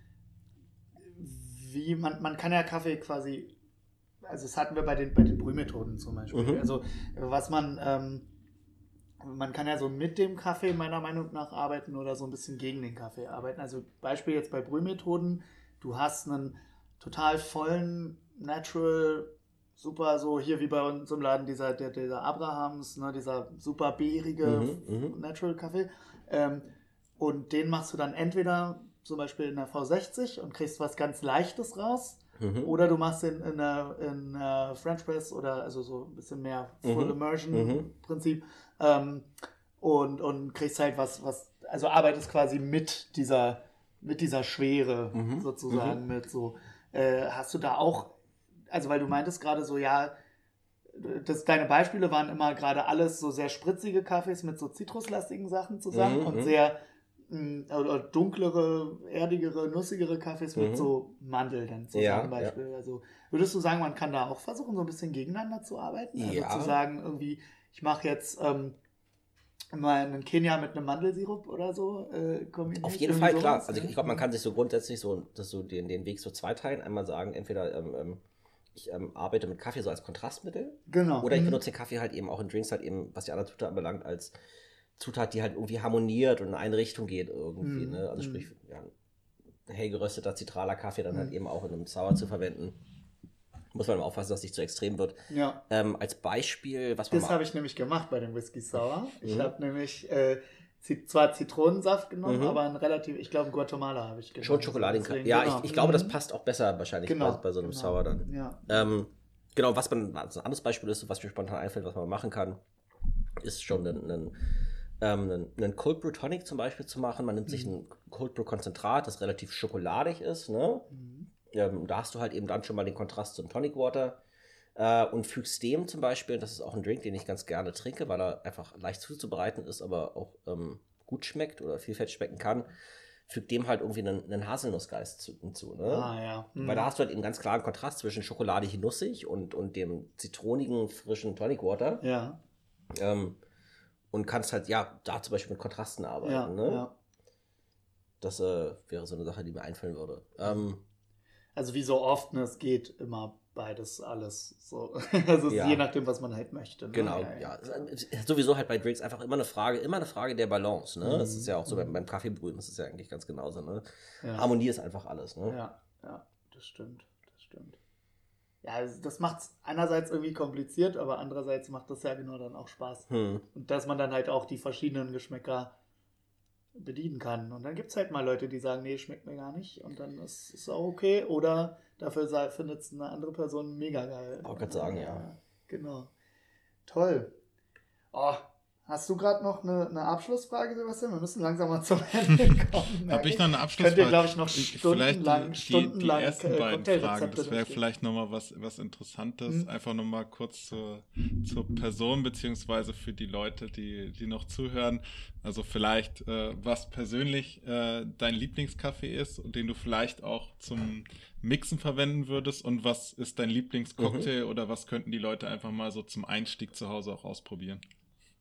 wie man, man kann ja Kaffee quasi, also das hatten wir bei den, bei den Brühmethoden zum Beispiel, mhm. also was man, ähm, man kann ja so mit dem Kaffee meiner Meinung nach arbeiten oder so ein bisschen gegen den Kaffee arbeiten. Also Beispiel jetzt bei Brühmethoden, du hast einen total vollen, natural, super so hier wie bei uns im Laden dieser, der, dieser Abrahams, ne, dieser super beerige mhm, Natural Kaffee. Ähm, und den machst du dann entweder zum Beispiel in der V sechzig und kriegst was ganz Leichtes raus. Mhm. Oder du machst den in der, in der French Press oder also so ein bisschen mehr Full mhm. Immersion mhm. Prinzip. Ähm, und, und kriegst halt was, was, also arbeitest quasi mit dieser, mit dieser Schwere mhm. sozusagen mhm. mit so. Äh, hast du da auch, also weil du meintest gerade so, ja, das, deine Beispiele waren immer gerade alles so sehr spritzige Kaffees mit so zitruslastigen Sachen zusammen mhm. und sehr mh, oder dunklere, erdigere, nussigere Kaffees mhm. mit so Mandel dann zusammen ja, Beispiel. Ja. Also würdest du sagen, man kann da auch versuchen, so ein bisschen gegeneinander zu arbeiten? Ja. Also zu sagen, irgendwie, ich mache jetzt ähm, mal einen Kenia mit einem Mandelsirup oder so äh, kombiniert. Auf jeden Fall, klar. Also ich, ich glaube, man kann sich so grundsätzlich so, das so den, den Weg so zweiteilen. Einmal sagen, entweder ähm, ich ähm, arbeite mit Kaffee so als Kontrastmittel. Genau. Oder ich benutze den Kaffee halt eben auch in Drinks halt eben, was die anderen Zutaten anbelangt, als Zutat, die halt irgendwie harmoniert und in eine Richtung geht irgendwie. Mm. Ne? Also sprich, ja, ein hell gerösteter, zitraler Kaffee dann mm. halt eben auch in einem Sour zu verwenden. Muss man mal aufpassen, dass es nicht zu extrem wird. Ja. Ähm, als Beispiel, was man Das habe ich nämlich gemacht bei dem Whisky Sour. Ich mhm. habe nämlich äh, zwar Zitronensaft genommen, mhm. aber ein relativ, ich glaube Guatemala habe ich genommen. Schon Schokoladen. Ja, genau. ich, ich glaube, das passt auch besser wahrscheinlich genau. bei, bei so einem genau. Sour dann. Ja. Ähm, genau, was man, also ein anderes Beispiel ist, was mir spontan einfällt, was man machen kann, ist schon ein, ein, ähm, einen, einen Cold Brew Tonic zum Beispiel zu machen. Man nimmt mhm. sich ein Cold Brew Konzentrat, das relativ schokoladig ist, ne? Mhm. Ähm, da hast du halt eben dann schon mal den Kontrast zum Tonic Water äh, und fügst dem zum Beispiel, das ist auch ein Drink, den ich ganz gerne trinke, weil er einfach leicht zuzubereiten ist, aber auch ähm, gut schmeckt oder vielfältig schmecken kann, fügt dem halt irgendwie einen, einen Haselnussgeist hinzu. Ne? Ah, ja. Mhm. Weil da hast du halt eben ganz klaren Kontrast zwischen schokoladig-nussig und, und dem zitronigen, frischen Tonic Water. Ja. Ähm, und kannst halt, ja, da zum Beispiel mit Kontrasten arbeiten. Ja, ne? ja. Das äh, wäre so eine Sache, die mir einfallen würde. Ähm, Also wie so oft, ne, es geht immer beides alles so. Also ja. je nachdem, was man halt möchte. Ne? Genau, ja, ja. ja. Es ist sowieso halt bei Drinks einfach immer eine Frage, immer eine Frage der Balance. Ne? Mhm. Das ist ja auch so beim, beim Kaffeebrühen, das ist ja eigentlich ganz genauso. Ne? Ja. Harmonie ist einfach alles. Ne? Ja, ja, das stimmt, das stimmt. Ja, das macht es einerseits irgendwie kompliziert, aber andererseits macht das ja genau dann auch Spaß. Hm. Und dass man dann halt auch die verschiedenen Geschmäcker bedienen kann. Und dann gibt es halt mal Leute, die sagen, nee, schmeckt mir gar nicht. Und dann ist es auch okay. Oder dafür findet es eine andere Person mega geil. Ich kann sagen, ja. ja. Genau. Toll. Oh, hast du gerade noch eine, eine Abschlussfrage, Sebastian? Wir müssen langsam mal zum Ende kommen. Habe ich noch eine Abschlussfrage? Könnt ihr, glaube ich, noch stundenlang, die, stundenlang die ersten beiden Fragen, das wäre vielleicht nochmal was, was Interessantes. Hm. Einfach nochmal kurz zur, zur Person, beziehungsweise für die Leute, die, die noch zuhören. Also vielleicht, äh, was persönlich äh, dein Lieblingskaffee ist und den du vielleicht auch zum Mixen verwenden würdest, und was ist dein Lieblingscocktail mhm. oder was könnten die Leute einfach mal so zum Einstieg zu Hause auch ausprobieren?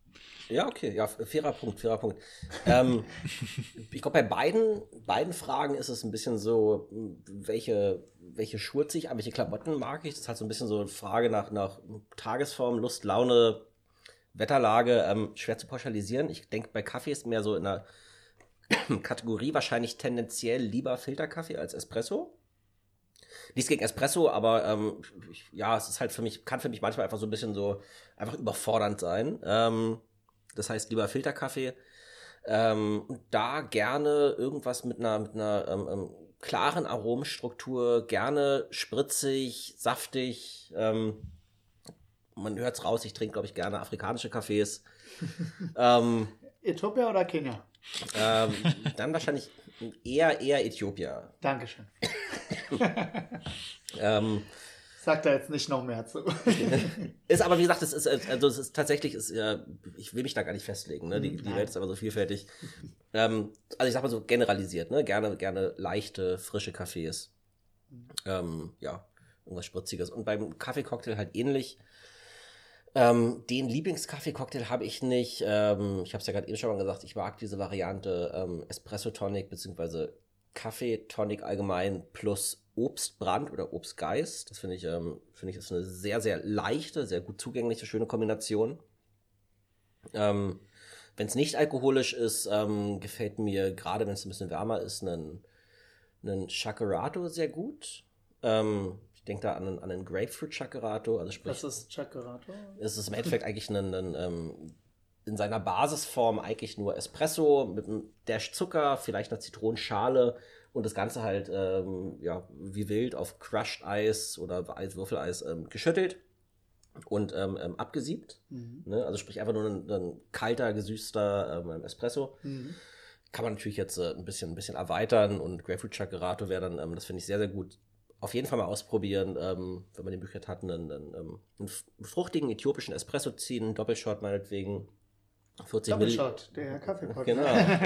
Ja, okay, ja, fairer Punkt, fairer Punkt. ähm, ich glaube, bei beiden, beiden Fragen ist es ein bisschen so, welche, welche Schuhe ziehe ich an, welche Klamotten mag ich? Das ist halt so ein bisschen so eine Frage nach, nach Tagesform, Lust, Laune, Wetterlage, ähm, schwer zu pauschalisieren. Ich denke, bei Kaffee ist mehr so in einer Kategorie wahrscheinlich tendenziell lieber Filterkaffee als Espresso. Nichts gegen Espresso, aber ähm, ich, ja, es ist halt für mich, kann für mich manchmal einfach so ein bisschen so einfach überfordernd sein. Ähm, Das heißt, lieber Filterkaffee. Ähm, und da gerne irgendwas mit einer, mit einer ähm, ähm, klaren Aromenstruktur, gerne spritzig, saftig. Ähm, man hört es raus, ich trinke, glaube ich, gerne afrikanische Kaffees. ähm, Äthiopia oder Kenia? Ähm, dann wahrscheinlich eher, eher Äthiopia. Dankeschön. ähm, Sagt er jetzt nicht noch mehr zu. Ist aber, wie gesagt, es ist, also es ist tatsächlich, ist, äh, ich will mich da gar nicht festlegen, ne? Die, die Welt ist aber so vielfältig. Ähm, also ich sag mal so generalisiert, ne? Gerne, gerne leichte, frische Kaffees. Ähm, ja, irgendwas Spritziges. Und beim Kaffeecocktail halt ähnlich. Ähm, den Lieblingskaffeecocktail habe ich nicht. Ähm, ich habe es ja gerade eben schon mal gesagt, ich mag diese Variante ähm, Espresso Tonic beziehungsweise Kaffee Tonic allgemein plus Obstbrand oder Obstgeist. Das finde ich, ähm, finde ich, ist eine sehr, sehr leichte, sehr gut zugängliche, schöne Kombination. Ähm, wenn es nicht alkoholisch ist, ähm, gefällt mir, gerade wenn es ein bisschen wärmer ist, ein, ein Chacerato sehr gut. Ähm, ich denke da an einen, an einen Grapefruit Chacerato. Also sprich, Was ist Chacerato? Es ist im Endeffekt eigentlich ein, ein, ein in seiner Basisform eigentlich nur Espresso mit einem Dash Zucker, vielleicht einer Zitronenschale und das Ganze halt ähm, ja, wie wild auf Crushed Eis oder Eis, Würfeleis ähm, geschüttelt und ähm, ähm, abgesiebt. Mhm. Ne? Also sprich einfach nur ein, ein kalter, gesüßter ähm, Espresso. Mhm. Kann man natürlich jetzt äh, ein bisschen, ein bisschen erweitern und Grapefruit Chacerato wäre dann, ähm, das finde ich sehr, sehr gut. Auf jeden Fall mal ausprobieren, ähm, wenn man die Möglichkeit hat, einen, einen, einen fruchtigen äthiopischen Espresso ziehen, einen Doppelshot meinetwegen. vierzig Doppelshot, der Kaffeepot. Genau.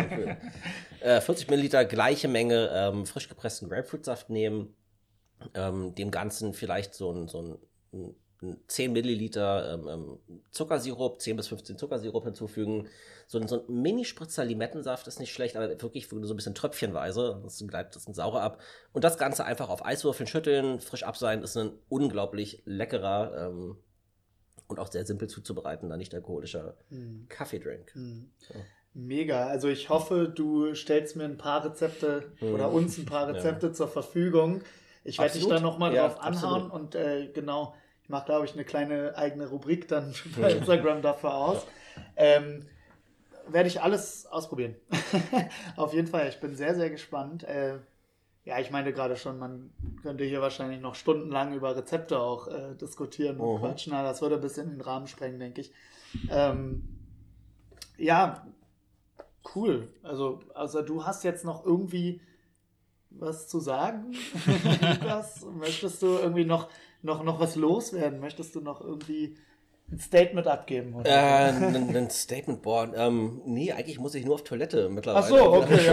äh, vierzig Milliliter, gleiche Menge ähm, frisch gepressten Grapefruitsaft nehmen. Ähm, dem Ganzen vielleicht so ein, so ein, ein zehn Milliliter ähm, Zuckersirup, zehn bis fünfzehn Zuckersirup hinzufügen. So ein, so ein Mini-Spritzer Limettensaft ist nicht schlecht, aber wirklich so ein bisschen tröpfchenweise. Das bleibt das sauer ab. Und das Ganze einfach auf Eiswürfeln schütteln, frisch abseihen. Ist ein unglaublich leckerer ähm, und auch sehr simpel zuzubereiten, da nicht alkoholischer mm. Kaffeedrink. Mm. Ja. Mega. Also ich hoffe, du stellst mir ein paar Rezepte mm. oder uns ein paar Rezepte ja. zur Verfügung. Ich werde dich da nochmal ja, drauf anhauen und äh, genau, ich mache, glaube ich, eine kleine eigene Rubrik dann bei Instagram dafür aus. Ähm, werde ich alles ausprobieren. Auf jeden Fall, ich bin sehr, sehr gespannt. Äh, Ja, ich meinte gerade schon, man könnte hier wahrscheinlich noch stundenlang über Rezepte auch äh, diskutieren und uh-huh. quatschen. Na, das würde ein bisschen den Rahmen sprengen, denke ich. Ähm, ja, cool. Also, also du hast jetzt noch irgendwie was zu sagen, Lukas? Möchtest du irgendwie noch, noch, noch was loswerden? Möchtest du noch irgendwie ein Statement abgeben? Oder? Äh, ein, ein Statement, boah, ähm, nee, eigentlich muss ich nur auf Toilette mittlerweile. Ach so, okay,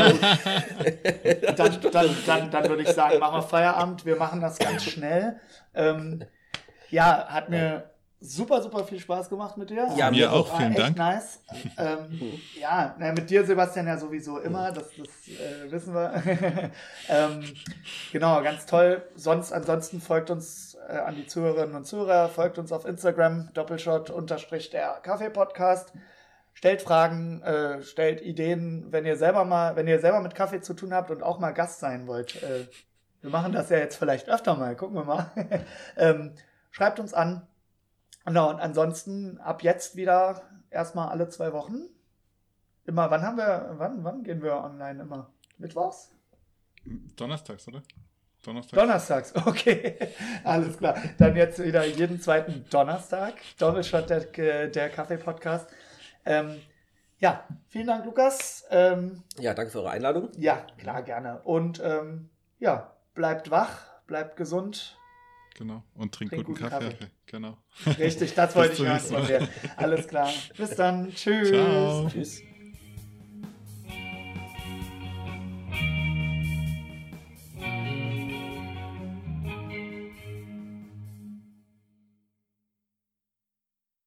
ja. dann, dann, dann, dann würde ich sagen, machen wir Feierabend, wir machen das ganz schnell. Ähm, ja, hat mir super, super viel Spaß gemacht mit dir. Ja, mir auch, vielen echt Dank. Nice. Ähm, ja, na, mit dir, Sebastian, ja sowieso immer, das, das äh, wissen wir. ähm, genau, ganz toll. Sonst, ansonsten folgt uns äh, an die Zuhörerinnen und Zuhörer, folgt uns auf Instagram, Doppelshot unterstrich der Kaffee-Podcast. Stellt Fragen, äh, stellt Ideen, wenn ihr selber mal, wenn ihr selber mit Kaffee zu tun habt und auch mal Gast sein wollt. Äh, wir machen das ja jetzt vielleicht öfter mal, gucken wir mal. ähm, schreibt uns an. Genau, und ansonsten ab jetzt wieder erstmal alle zwei Wochen. Immer, wann haben wir, wann, wann gehen wir online immer? Mittwochs? Donnerstags, oder? Donnerstags. Donnerstags, okay. Alles klar. Dann jetzt wieder jeden zweiten Donnerstag. Doppelshot der, der Kaffee-Podcast. Ähm, ja, vielen Dank, Lukas. Ähm, ja, danke für eure Einladung. Ja, klar, gerne. Und ähm, ja, bleibt wach, bleibt gesund. Genau. Und trinkt Trink guten, guten Kaffee. Kaffee. Genau. Richtig, das wollte ich hören von dir. Alles klar. Bis dann. Tschüss. Ciao. Tschüss.